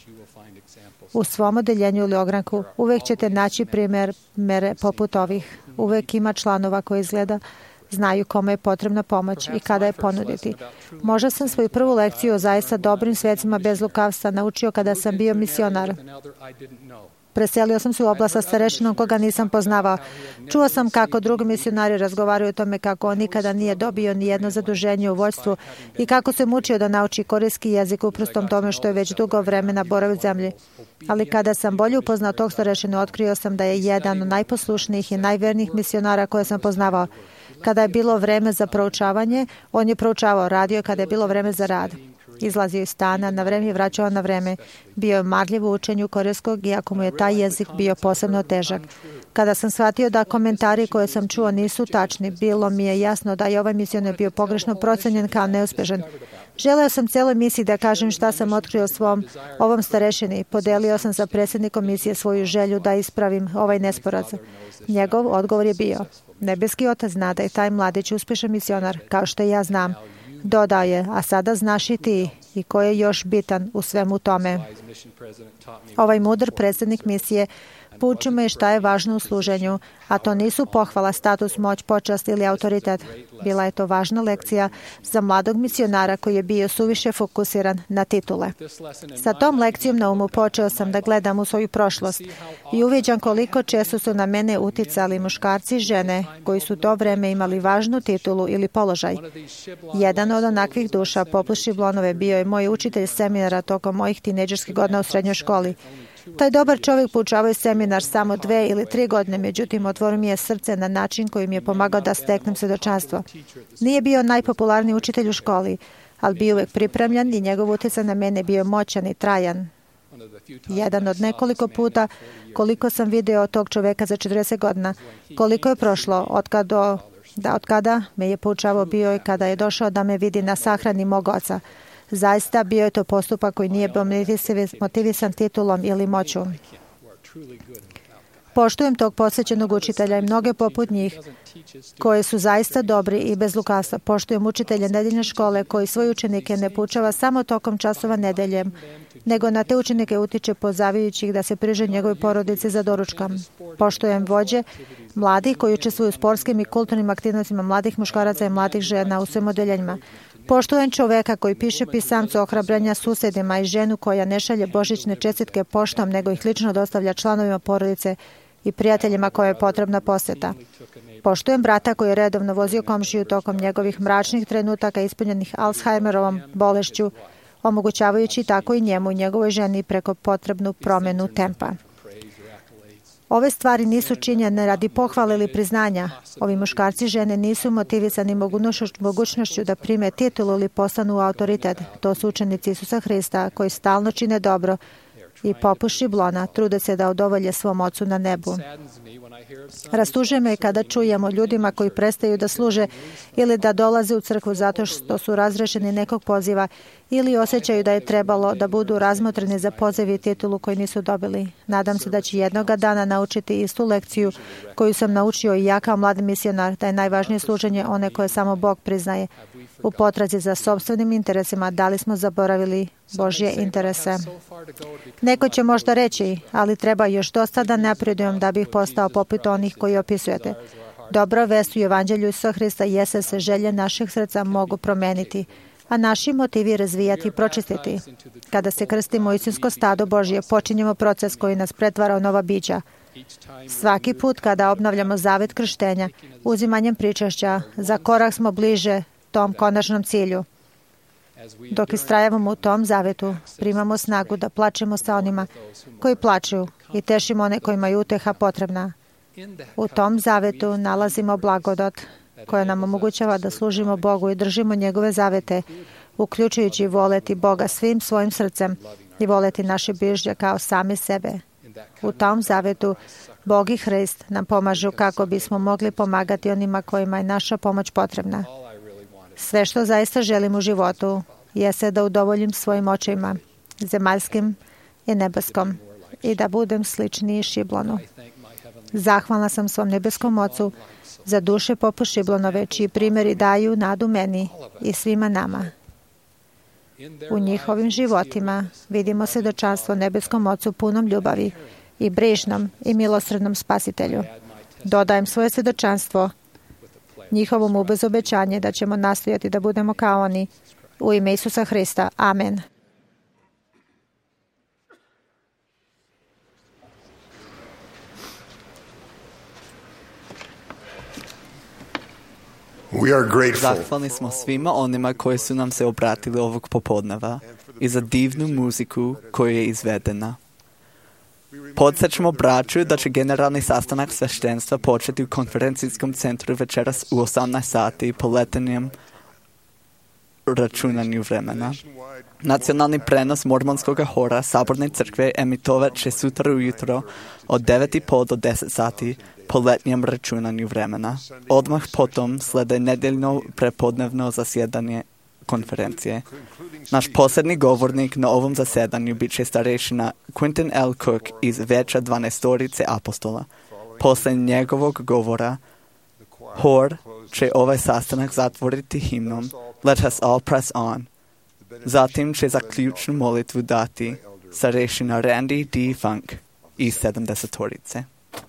u svom odeljenju ili ogranku, uvek ćete naći primjer mere poput ovih. Uvek ima članova koji izgleda znaju kome je potrebna pomoć i kada je ponuditi. Možda sam svoju prvu lekciju o zaista dobrim svecima bez lukavstva naučio kada sam bio misionar. Preselio sam se u oblast sa starešinom koga nisam poznavao. Čuo sam kako drugi misionari razgovaraju o tome kako on nikada nije dobio ni jedno zaduženje u vođstvu i kako se mučio da nauči korejski jezik uprostom tome što je već dugo vremena boravio u zemlji. Ali kada sam bolje upoznao tog starešinu, otkrio sam da je jedan od najposlušnijih i najvernijih misionara koje sam poznavao. Kada je bilo vreme za proučavanje, on je proučavao, radio kada je bilo vreme za rad. Izlazio iz stana, na vreme i vraćao na vreme. Bio je marljiv u učenju korejskog, iako mu je taj jezik bio posebno težak. Kada sam shvatio da komentari koje sam čuo nisu tačni, bilo mi je jasno da je ovaj misionar bio pogrešno procenjen kao neuspešan. Želeo sam celoj misiji da kažem šta sam otkrio svom ovom starešini. Podelio sam sa predsjednikom misije svoju želju da ispravim ovaj nesporazum. Njegov odgovor je bio: nebeski otac zna da je taj mladić uspešan misionar, kao što ja znam. Dodao je: a sada znaš i ti i ko je još bitan u svemu tome. Ovaj mudar predsjednik misije poučio me šta je važno u služenju, a to nisu pohvala, status, moć, počast ili autoritet. Bila je to važna lekcija za mladog misionara koji je bio suviše fokusiran na titule. Sa tom lekcijom na umu počeo sam da gledam u svoju prošlost i uviđam koliko često su na mene uticali muškarci i žene koji su to vreme imali važnu titulu ili položaj. Jedan od onakvih duša, poput Šiblonove, bio je moj učitelj seminara tokom mojih tinejdžerskih godina u srednjoj školi. Taj dobar čovjek poučavao je seminar samo dve ili tri godine, međutim otvorio mi je srce na način koji mi je pomagao da steknem svedočanstvo. Nije bio najpopularniji učitelj u školi, ali bio uvek pripremljen i njegov utjecaj na mene bio moćan i trajan. Jedan od nekoliko puta koliko sam video tog čovjeka za četrdeset godina, koliko je prošlo od kada, da, od kada me je poučavao bio i kada je došao da me vidi na sahrani mog oca. Zaista bio je to postupak koji nije bio motivisan titulom ili moću. Poštujem tog posvećenog učitelja i mnoge poput njih koje su zaista dobri i bez lukavstva. Poštujem učitelje nedeljne škole koji svoje učenike ne poučava samo tokom časova nedeljem, nego na te učenike utiče pozavajući ih da se priže njegove porodice za doručkom. Poštujem vođe mladih koji učestvuju u sportskim i kulturnim aktivnostima mladih muškaraca i mladih žena u svim odeljenjima. Poštujem čoveka koji piše pisamcu ohrabrenja susedima i ženu koja ne šalje božićne čestitke poštom, nego ih lično dostavlja članovima porodice i prijateljima koje je potrebna posjeta. Poštujem brata koji je redovno vozio komšiju tokom njegovih mračnih trenutaka ispunjenih Alzheimerovom bolešću, omogućavajući tako i njemu i njegovoj ženi preko potrebnu promjenu tempa. Ove stvari nisu činjene radi pohvale ili priznanja. Ovi muškarci i žene nisu motivisani mogućnošću da prime titulu ili postanu autoritet. To su učenici Isusa Hrista koji stalno čine dobro i poput Šiblona trude se da udovolje svom ocu na nebu. Rastužuje me kada čujemo ljudima koji prestaju da služe ili da dolaze u crkvu zato što su razrešeni nekog poziva ili osjećaju da je trebalo da budu razmotreni za poziv i titulu koji nisu dobili. Nadam se da će jednoga dana naučiti istu lekciju koju sam naučio i ja kao mladi misionar, da je najvažnije služenje one koje samo Bog priznaje. U potrazi za sopstvenim interesima, da li smo zaboravili Božje interese? Neko će možda reći, ali treba još dosta da napredujem da bih postao poput onih koji opisujete. Dobra vest u Evanđelju Isusa Hrista jeste se želje naših srca mogu promeniti, a naši motivi razvijati i pročistiti. Kada se krstimo u istinsko stado Božje, počinjemo proces koji nas pretvara u nova bića. Svaki put kada obnavljamo zavet krštenja, uzimanjem pričašća, za korak smo bliže tom konačnom cilju. Dok istrajavamo u tom zavetu, primamo snagu da plačemo sa onima koji plaču i tešimo one kojima je uteha potrebna. U tom zavetu nalazimo blagodat koja nam omogućava da služimo Bogu i držimo njegove zavete, uključujući voleti Boga svim svojim srcem i voleti naše bližnje kao sami sebe. U tom zavetu Bog i Hrist nam pomažu kako bismo mogli pomagati onima kojima je naša pomoć potrebna. Sve što zaista želim u životu jeste da udovoljim svojim očima, zemaljskim i nebeskom, i da budem sličniji Šiblonu. Zahvalna sam svom nebeskom Ocu za duše poput Šiblonove, čiji primjeri daju nadu meni i svima nama. U njihovim životima vidimo svjedočanstvo nebeskom Ocu punom ljubavi i brižnom i milosrdnom Spasitelju. Dodajem svoje svjedočanstvo njihovom uz obećanje da ćemo nastojati da budemo kao oni. U ime Isusa Hrista. Amen. Zahvalni smo svima onima koji su nam se obratili ovog popodneva i za divnu muziku koja je izvedena. Podsjećamo braću da će generalni sastanak sveštenstva početi u konferencijskom centru večeras u osamnaest sati po letnjem računanju vremena. Nacionalni prenos mormonskog hora Saborne crkve emitovat će sutra ujutro od devet i pol do deset sati po letnjem računanju vremena. Odmah potom slede nedeljno prepodnevno zasjedanje konferencije. Naš posljednji govornik na ovom zasjedanju bit će starešina Quentin L. Cook iz Veća dvanaestorice apostola. Poslije njegovog govora, hor će ovaj sastanak zatvoriti himnom Let us all press on. Zatim će zaključnu molitvu dati starešina Randy D. Funk iz sedamdesetorice.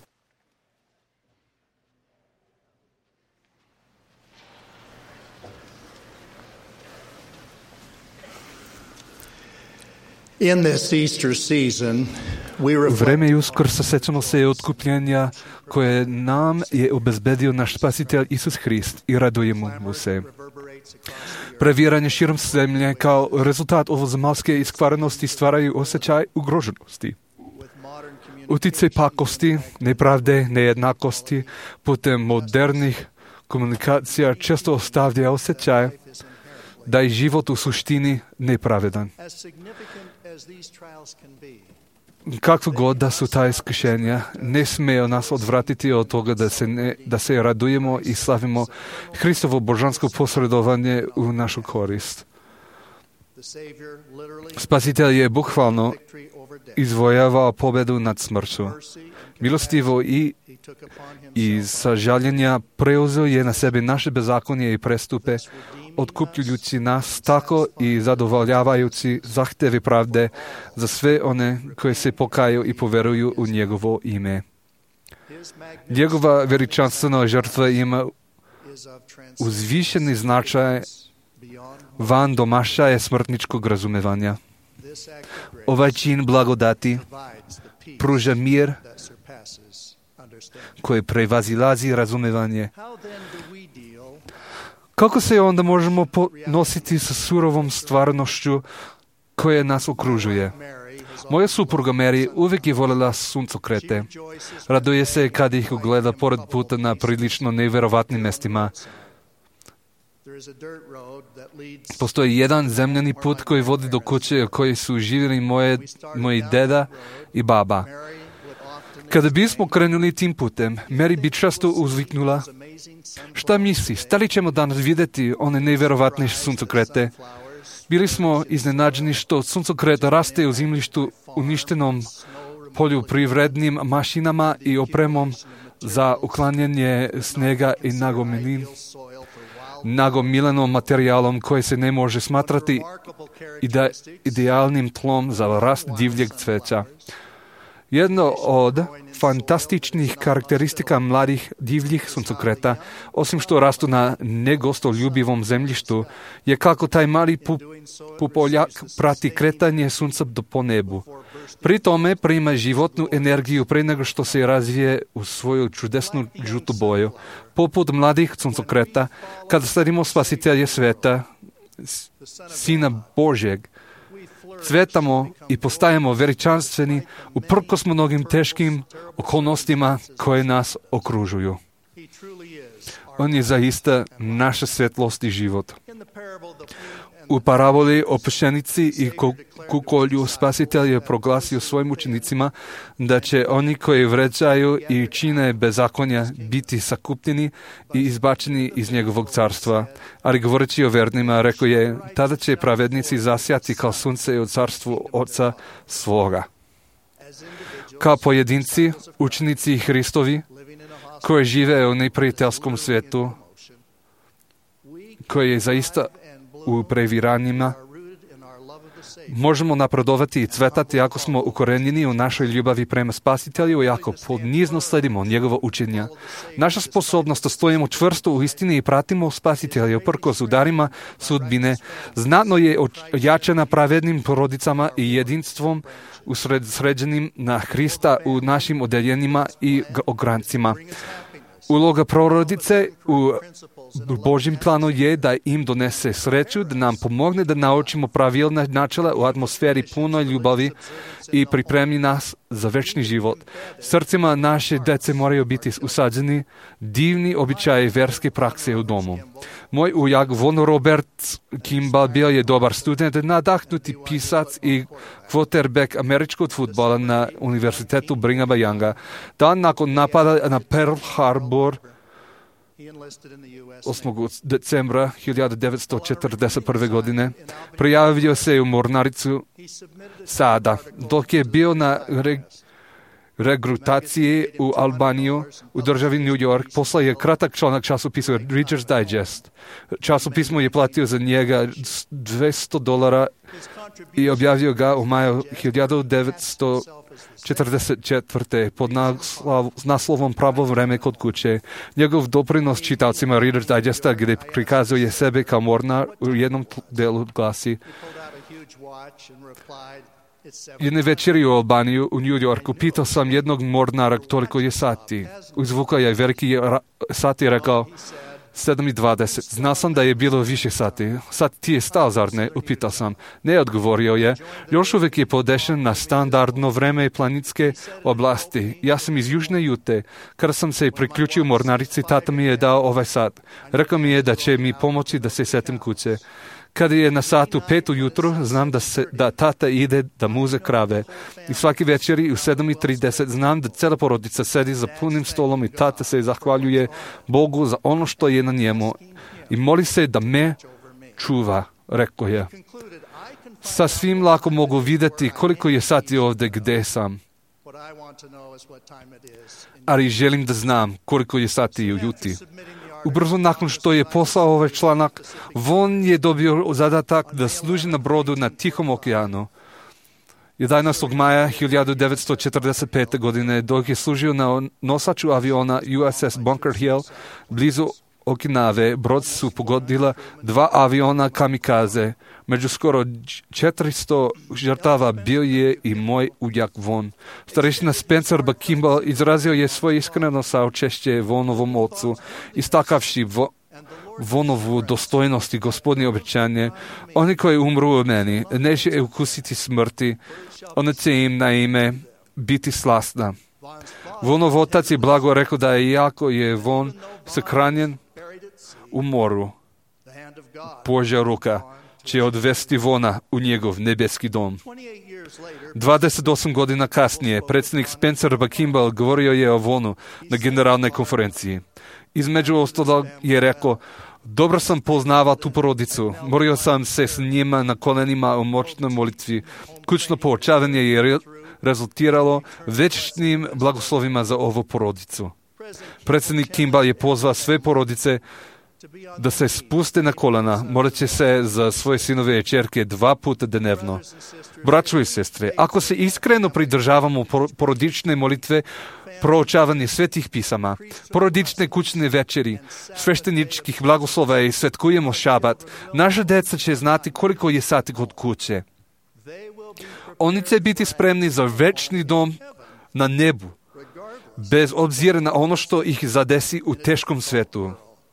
In this Easter season, we U vreme Uskrsa sećamo se otkupljenja koje nam je obezbedio naš Spasitelj Isus Hrist i radujemo mu se. Previranje širom zemlje kao rezultat ovozemaljske iskvarenosti stvaraju osjećaj ugroženosti. Uticaj pakosti, nepravde, nejednakosti putem modernih komunikacija često ostavlja osjećaj da je život u suštini nepravedan. Kakvo god da su ta iskušenja, ne smiju nas odvratiti od toga da se, ne, da se radujemo i slavimo Hristovo božansko posredovanje u našu korist. Spasitelj je bukvalno izvojavao pobjedu nad smrću. Milostivo i, i sa žaljenja preuzeo je na sebe naše bezakonje i prestupe, otkupljujući nas tako i zadovoljavajući zahtjevi pravde za sve one koji se pokaju i poveruju u njegovo ime. Njegova veličanstvena žrtva ima uzvišeni značaj van domašaja smrtničkog razumevanja. Ovaj čin blagodati pruža mir koji prevazilazi razumevanje. Kako se onda možemo nositi sa surovom stvarnošću koja nas okružuje? Moja supruga Mary uvijek je voljela suncokrete. Raduje se kad ih ugleda pored puta na prilično nevjerovatnim mjestima. Postoji jedan zemljani put koji vodi do kuće u kojoj su živjeli moje, moji deda i baba. Kada bismo krenuli tim putem, Mary bi često uzviknula: šta misliš, da li ćemo danas vidjeti one nevjerovatne suncokrete? Bili smo iznenađeni što suncokret raste u zemljištu uništenom poljoprivrednim mašinama i opremom za uklanjanje snega i nagomenin. nagomilenom materijalom koji se ne može smatrati ide, idealnim tlom za rast divljeg cveća. Jedno od fantastičnih karakteristika mladih divljih suncokreta, osim što rastu na negostoljubivom zemljištu, je kako taj mali pup, pupoljak prati kretanje sunca do po nebu. Pri tome prima životnu energiju pre nego što se razvije u svoju čudesnu žutu boju. Poput mladih suncokreta, kada sledimo spasitelje sveta, Sina Božjeg, cvetamo i postajemo veličanstveni uprkos mnogim teškim okolnostima koje nas okružuju. On je zaista naša svetlost i život. U paraboli o pšenici i kukolju spasitelj je proglasio svojim učenicima da će oni koji vređaju i čine bezakonja biti sakupljeni i izbačeni iz njegovog carstva. Ali govoreći o vernima, rekao je, tada će pravednici zasjati kao sunce u carstvu Oca svoga. Kao pojedinci, učenici Hristovi, koji žive u neprijateljskom svijetu, koji je zaista u previranjima, možemo napredovati i cvetati ako smo ukorenjeni u našoj ljubavi prema Spasitelju i ako podnizno sledimo njegovo učenja. Naša sposobnost da stojimo čvrsto u istini i pratimo Spasitelja uprkos udarima sudbine znatno je ojačana pravednim porodicama i jedinstvom usređenim na Hrista u našim odeljenima i ograncima. Uloga porodice u Božjem planu je da im donese sreću, da nam pomogne da naučimo pravilna načela u atmosferi punoj ljubavi i pripremi nas za večni život. Srcima naše dece moraju biti usađeni divni običaji verske prakse u domu. Moj ujak Von Robert Kimball bio je dobar student, nadahnuti pisac i quarterback američkog fudbala na univerzitetu Brighama Younga. Dan nakon napada na Pearl Harbor osmog decembra hiljadu devetsto četrdeset prve. godine prijavio se u mornaricu Sada. Dok je bio na reg- regrutaciji u Albaniju u državi New York, poslao je kratak članak časopisu Reader's Digest. Časopismo je platio za njega dvjesto dolara i objavio ga u maju hiljadu devetsto četrdeset četvrte. pod naslov, naslovom Pravo vreme kod kuće. Njegov doprinos čitavcima Reader's Digesta, gdje prikazuje sebe kao mornar, u jednom delu glasi: jedne večeri u Albaniju, u New Yorku, pitao sam jednog mornara toliko je sati. Uzvukao je veliki sati i rekao sedam i dvadeset. Znao sam da je bilo više sati. Sad ti je stao, zar ne? Upitao sam. Ne, odgovorio je. Još uvijek je podešen na standardno vreme i planinske oblasti. Ja sam iz Južne Jute. Kada sam se priključio mornarici, tata mi je dao ovaj sat. Rekao mi je da će mi pomoći da se setim kuće. Kada je na satu pet ujutro, znam da, se, da tata ide da muze krave. I svaki večeri u sedam i trideset znam da cijela porodica sedi za punim stolom i tata se zahvaljuje Bogu za ono što je na njemu i moli se da me čuva, rekao je. Sasvim lako mogu vidjeti koliko je sati ovdje gdje sam. Ali želim da znam koliko je sati u Juti. Ubrzo nakon što je poslao ovaj članak, Von je dobio zadatak da služi na brodu na Tihom okeanu. jedanaestog maja hiljadu devetsto četrdeset pete. godine, dok je služio na nosaču aviona U S S Bunker Hill blizu Okinave, brod su pogodila dva aviona kamikaze. Među skoro četiristo žrtava bio je i moj ujak Von. Starešina Spencer B. Kimball izrazio je svoje iskreno saučešće Vonovom ocu, istakavši vo, Vonovu dostojnost i gospodnje obećanje. Oni koji umru u meni neće ukusiti smrti, ona će im na ime biti slastna. Vonov otac je blago rekao da je jako je Von sakranjen u moru. Božja ruka će odvesti Vona u njegov nebeski dom. dvadeset osam godina kasnije, predsjednik Spencer B. Kimball govorio je o Vonu na generalnoj konferenciji. Između ostalog je rekao: dobro sam poznavao tu porodicu, morio sam se s njima na kolenima u moćnoj molitvi. Kućno poučavanje je re- rezultiralo večnim blagoslovima za ovu porodicu. Predsjednik Kimball je pozvao sve porodice da se spuste na kolena, moleći se za svoje sinove i čerke dva puta dnevno. Braćo i sestre, ako se iskreno pridržavamo porodične molitve, proučavanje svetih pisama, porodične kućne večeri, svešteničkih blagoslova i svetkujemo šabat, naša deca će znati koliko je sati kod kuće. Oni će biti spremni za večni dom na nebu, bez obzira na ono što ih zadesi u teškom svetu.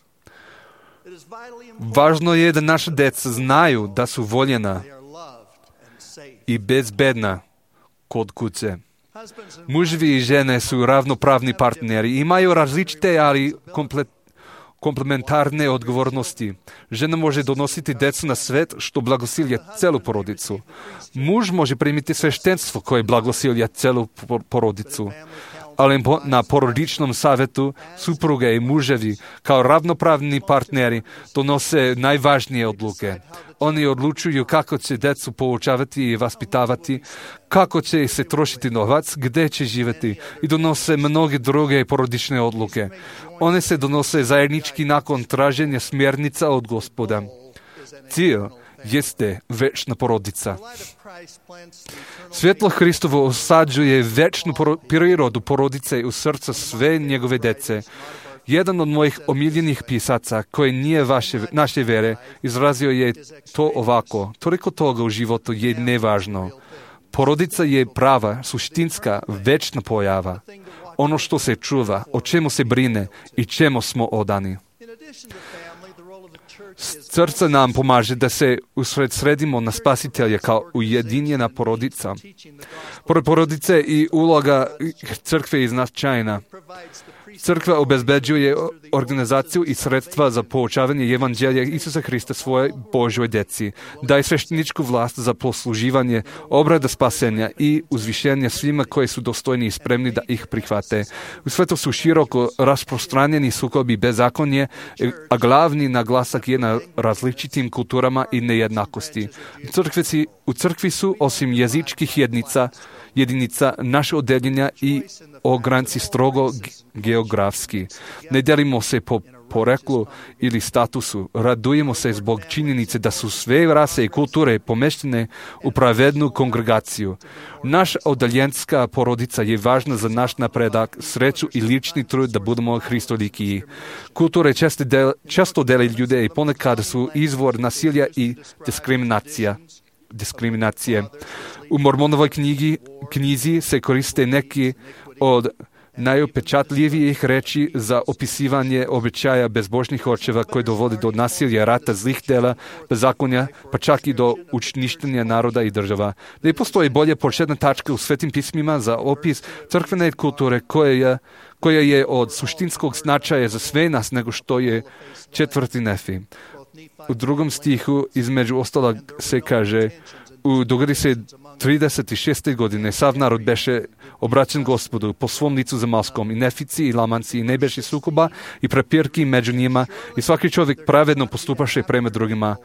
Važno je da naša deca znaju da su voljena i bezbedna kod kuće. Muževi i žene su ravnopravni partneri, imaju različite, ali komplet, komplementarne odgovornosti. Žena može donositi decu na svet, što blagosilja celu porodicu. Muž može primiti sveštenstvo koje blagosilja celu porodicu. Ali na porodičnom savjetu supruge i muževi kao ravnopravni partneri donose najvažnije odluke. Oni odlučuju kako će decu poučavati i vaspitavati, kako će se trošiti novac, gdje će živjeti i donose mnoge druge porodične odluke. One se donose zajednički nakon traženja smjernica od Gospoda. Cilj jeste večna porodica. Svjetlo Hristovo osađuje večnu prirodu porodice u srca sve njegove dece. Jedan od mojih omiljenih pisaca, koji nije vaše, naše vere, izrazio je to ovako: toliko toga u životu je nevažno. Porodica je prava, suštinska, večna pojava. Ono što se čuva, o čemu se brine i čemu smo odani. Srce nam pomaže da se usredsredimo na Spasitelja kao ujedinjena porodica. Pored porodice i uloga crkve je značajna. Crkva obezbeđuje organizaciju i sredstva za poučavanje evanđelja Isusa Hrista svojoj Božoj deci, daje svešteničku vlast za posluživanje obrada spasenja i uzvišenja svima koji su dostojni i spremni da ih prihvate. U svetu su široko rasprostranjeni sukobi bezakonje, a glavni naglasak je na različitim kulturama i nejednakosti. Crkvici, u crkvi su, osim jezičkih jednica, jedinica, naše odeljenja i ogranci strogo geografski. Ne delimo se po poreklu ili statusu. Radujemo se zbog činjenice da su sve rase i kulture pomeštene u pravednu kongregaciju. Naša odaljenska porodica je važna za naš napredak, sreću i lični trud da budemo hristolikiji. Kulture često, del, često dele ljude i ponekad su izvor nasilja i diskriminacija. diskriminacije. U Mormonovoj knjigi, knjizi se koriste neki od najupečatljivijih reči za opisivanje običaja bezbožnih očeva koji dovodi do nasilja, rata, zlih dela, bezakonja, pa čak i do uništenja naroda i država. Ne postoji bolje početna tačka u svetim pismima za opis crkvene kulture koja je, koja je od suštinskog značaja za sve nas nego što je četvrti Nefi. U drugom stihu između ostalog se kaže: u dogodi se trideset šeste godine sav narod beše obraćen Gospodu po svom licu zemaljskom, i nefici i lamanci, i ne beše sukoba i prepirki među njima, i svaki čovjek pravedno postupaše prema drugima.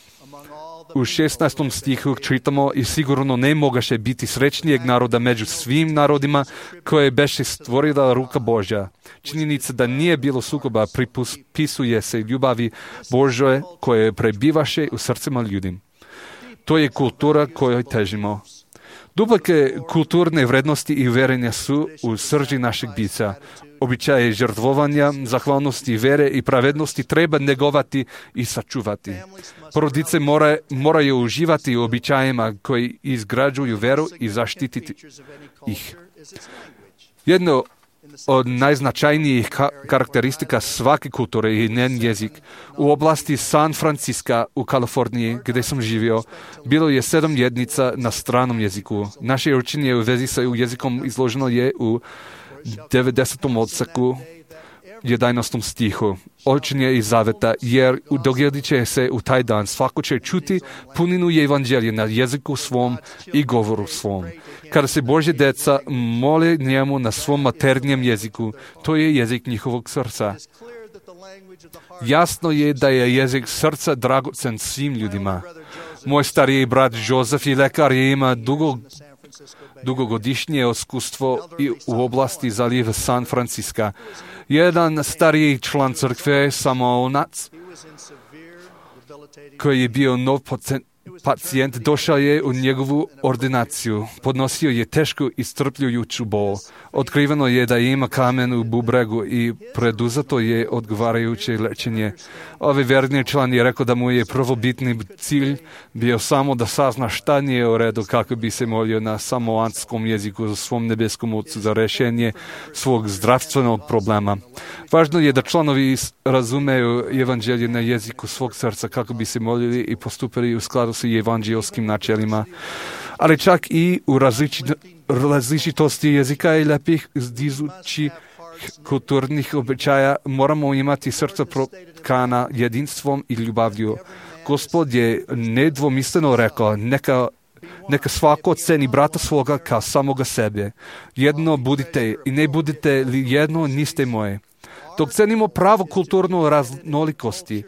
U šesnaestom stihu čitamo: i sigurno ne mogaše biti srećnijeg naroda među svim narodima koje beše stvorila ruka Božja. Činjenica da nije bilo sukoba pripisuje se ljubavi Božje koje prebivaše u srcima ljudi. To je kultura kojoj težimo. Duboke kulturne vrednosti i uvjerenja su u srži našeg bića. Običaje žrtvovanja, zahvalnosti, vere i pravednosti treba negovati i sačuvati. Porodice mora, moraju uživati u običajima koji izgrađuju veru i zaštititi ih. Jedno od najznačajnijih ka- karakteristika svake kulture je njen jezik. U oblasti San Francisca u Kaliforniji, gdje sam živio, bilo je sedam jednica na stranom jeziku. Naše učenje u vezi sa jezikom izloženo je u devedesetom odseku jedanaestom stihu. Učenje iz zaveta, jer dogodit će se u taj dan svako će čuti puninu evanđelja na jeziku svom i govoru svom. Kada se Božje deca mole njemu na svom maternjem jeziku, to je jezik njihovog srca. Jasno je da je jezik srca dragocen svim ljudima. Moj stariji brat Joseph je lekar i ima dugo dugogodišnje iskustvo i u oblasti zaliva San Francisca. Jedan stariji član crkve, Samonac, koji je bio nov pacijent, došao je u njegovu ordinaciju. Podnosio je tešku i strpljujuću bol. Otkriveno je da ima kamen u bubregu i preduzeto je odgovarajuće lečenje. Ovaj verni član je rekao da mu je prvobitni cilj bio samo da sazna šta nije u redu kako bi se molio na samoanskom jeziku svom nebeskom ocu za rešenje svog zdravstvenog problema. Važno je da članovi razumeju evanđelje na jeziku svog srca kako bi se molili i postupili u skladu sa evanđelskim načelima. Ali čak i u različit, različitosti jezika i lepih izdizućih kulturnih običaja moramo imati srca protkana jedinstvom i ljubavlju. Gospod je nedvomisleno rekao, neka Neka svako ceni brata svoga kao samoga sebe. Jedno budite i ne budite li jedno, niste moje. Dok cenimo pravo kulturnu raznolikosti,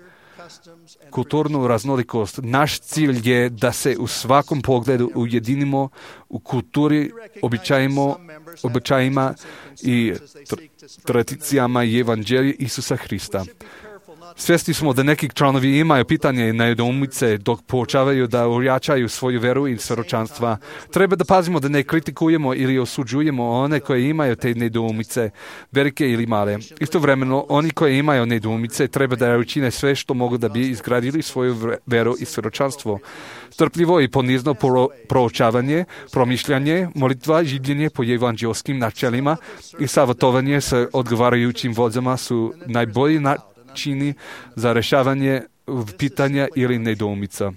kulturnu raznolikost, naš cilj je da se u svakom pogledu ujedinimo u kulturi, običajima, običajima i tradicijama i evanđelja Isusa Hrista. Svjesni smo da neki članovi imaju pitanje i nedoumice dok poučavaju da ojačaju svoju veru i svjedočanstva. Treba da pazimo da ne kritikujemo ili osuđujemo one koje imaju te nedoumice, velike ili male. Istovremeno, oni koji imaju nedoumice treba da učine sve što mogu da bi izgradili svoju veru i svjedočanstvo. Strpljivo i ponizno proučavanje, promišljanje, molitva, življenje po evanđelskim načelima i savjetovanje sa odgovarajućim vođama su najbolji način čini za rešavanje pitanja ili nedoumica.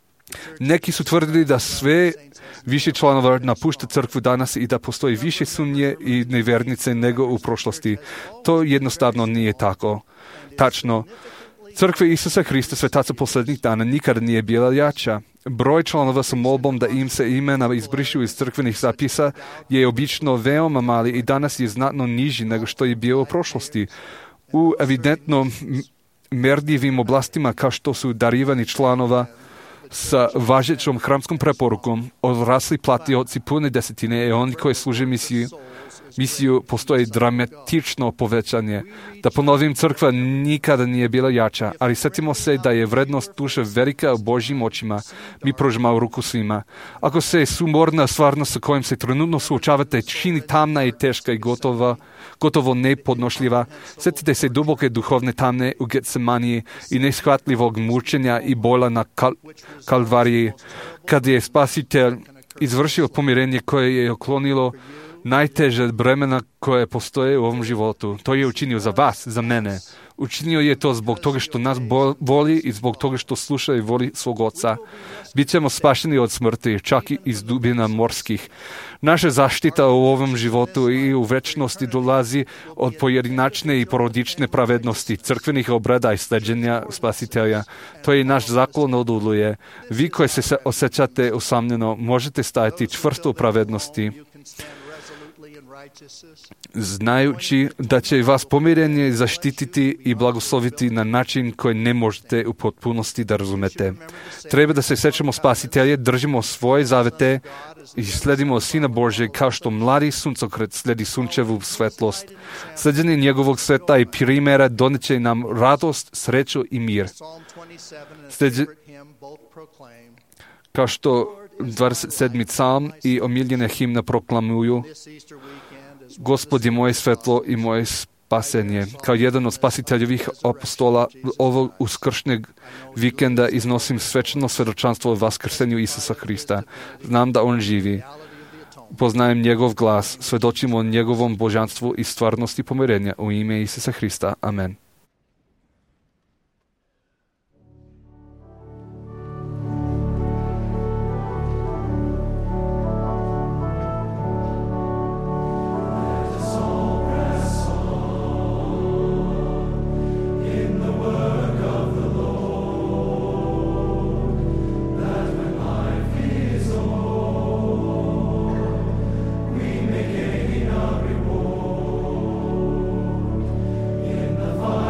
Neki su tvrdili da sve više članova napušta crkvu danas i da postoji više sumnje i nevernice nego u prošlosti. To jednostavno nije tako. Tačno, crkva Isusa Hrista, svetaca posljednjih dana, nikada nije bila jača. Broj članova sa molbom da im se imena izbrišu iz crkvenih zapisa je obično veoma mali i danas je znatno niži nego što je bio u prošlosti. U evidentno merdljivim oblastima kao što su darivani članova sa važećom hramskom preporukom, odrasli platioci pune desetine i oni koji služe misiju, misiju postoji dramatično povećanje. Da ponovim, crkva nikada nije bila jača, ali sjetimo se da je vrednost duše velika u Božjim očima. Mi pružimo ruku svima. Ako se sumorna stvarnost sa kojim se trenutno suočavate čini tamna i teška i gotova, gotovo nepodnošljiva, sjetite se duboke duhovne tamne u Getsemaniji i neshvatljivog mučenja i bola na kal- Kalvariji, kad je Spasitelj izvršio pomirenje koje je uklonilo najteže bremena koje postoje u ovom životu. To je učinio za vas, za mene. Učinio je to zbog toga što nas voli i zbog toga što sluša i voli svog oca. Bićemo spašeni od smrti, čak i iz dubina morskih. Naša zaštita u ovom životu i u večnosti dolazi od pojedinačne i porodične pravednosti, crkvenih obreda i sleđenja Spasitelja. To je naš zakon oduluje. Vi koji se osjećate usamljeno, možete stajati čvrsto u pravednosti, znajući da će vas pomirenje zaštititi i blagosloviti na način koji ne možete u potpunosti da razumete. Treba da se sećamo Spasitelje, držimo svoje zavete i sledimo Sina Božjeg kao što mladi suncokret sledi sunčevu svetlost. Sleđenje njegovog sveta i primjera doneće nam radost, sreću i mir. Sleđe... Kao što dvadeset sedmi psalm i omiljene himne proklamuju: Gospod je moje svetlo i moje spasenje. Kao jedan od spasiteljevih apostola ovog uskršnjeg vikenda iznosim svečano svjedočanstvo o vaskrsenju Isusa Hrista. Znam da on živi. Poznajem njegov glas, svedočimo o njegovom božanstvu i stvarnosti pomirenja u ime Isusa Hrista. Amen. The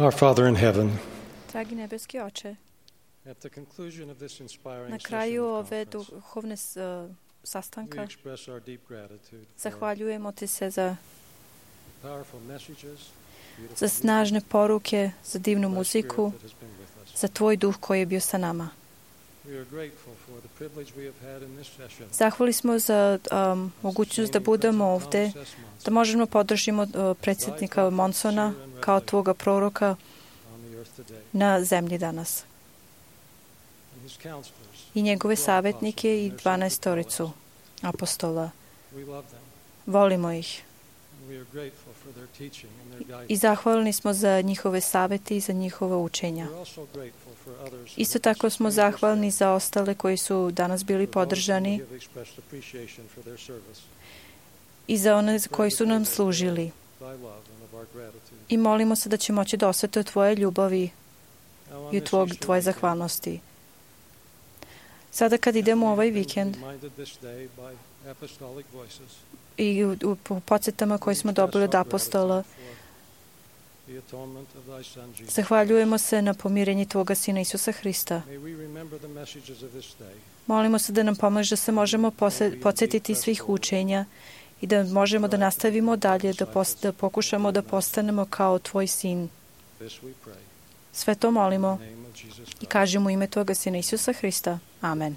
Our Father in heaven, Dragi nebeski Oče, at the conclusion of this inspiring na session kraju of ove conference, duhovne uh, we sastanka express our deep gratitude for zahvaljujemo ti se za, powerful messages, beautiful za music, snažne poruke, za divnu thy muziku, spirit that has been with us. za tvoj duh koji je bio sa nama. We are grateful for the privilege we have had in this session. Zahvali smo za um, mogućnost da budemo ovde, da možemo podržimo uh, predsjednika Monsona kao tvoga proroka On the earth today. na zemlji danas. And his counselors, I njegove twelve savjetnike i apostles and their dvanaestoricu secret apostola. followers. We love them. Volimo ih. And we are grateful for their teaching and their guidance. I zahvalni smo za njihove savjeti i za njihova učenja. We're also grateful for others who Isto have tako smo experienced zahvalni za ostale koji su danas bili for those who podržani have expressed appreciation for their service, i za one koji su nam služili. thy love and of our gratitude. I molimo se da će moći da osvete u tvoje ljubavi Now on i u this tvog, Easter tvoje weekend, zahvalnosti. Sada kad idemo u ovaj vikend reminded this day by apostolic voices, i u, u, u podsjetama koje smo dobili od apostola, the atonement of thy Son Jesus. zahvaljujemo se na pomirenje tvoga Sina Isusa Hrista. May we remember the messages of this day, Molimo se da nam pomože da se možemo pose- podsjetiti svih učenja i da možemo da nastavimo dalje, da, pos- da pokušamo da postanemo kao tvoj sin. this we pray, Sve to molimo in the name of Jesus i Christ. kažemo u ime tvoga Sina Isusa Hrista. Amen.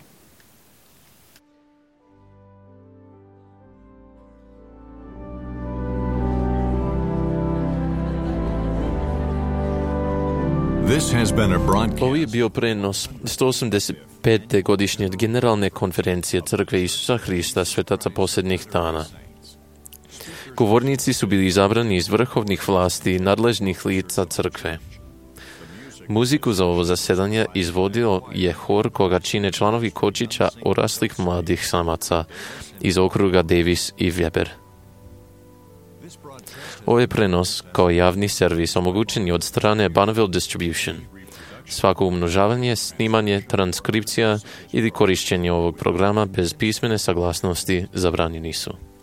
This has been a Ovo je broadcast. bio prenos sto osamdeset pete godišnje generalne konferencije Crkve Isusa Hrista svetaca posljednjih dana. Govornici su bili izabrani iz vrhovnih vlasti i nadležnih lica crkve. Muziku za ovo zasedanje izvodio je hor koga čine članovi kočića oraslih mladih samaca iz okruga Davis i Weber. Ovaj prenos kao javni servis omogućen je od strane Bonneville Distribution. Svako umnožavanje, snimanje, transkripcija ili korišćenje ovog programa bez pismene saglasnosti zabranjeni su.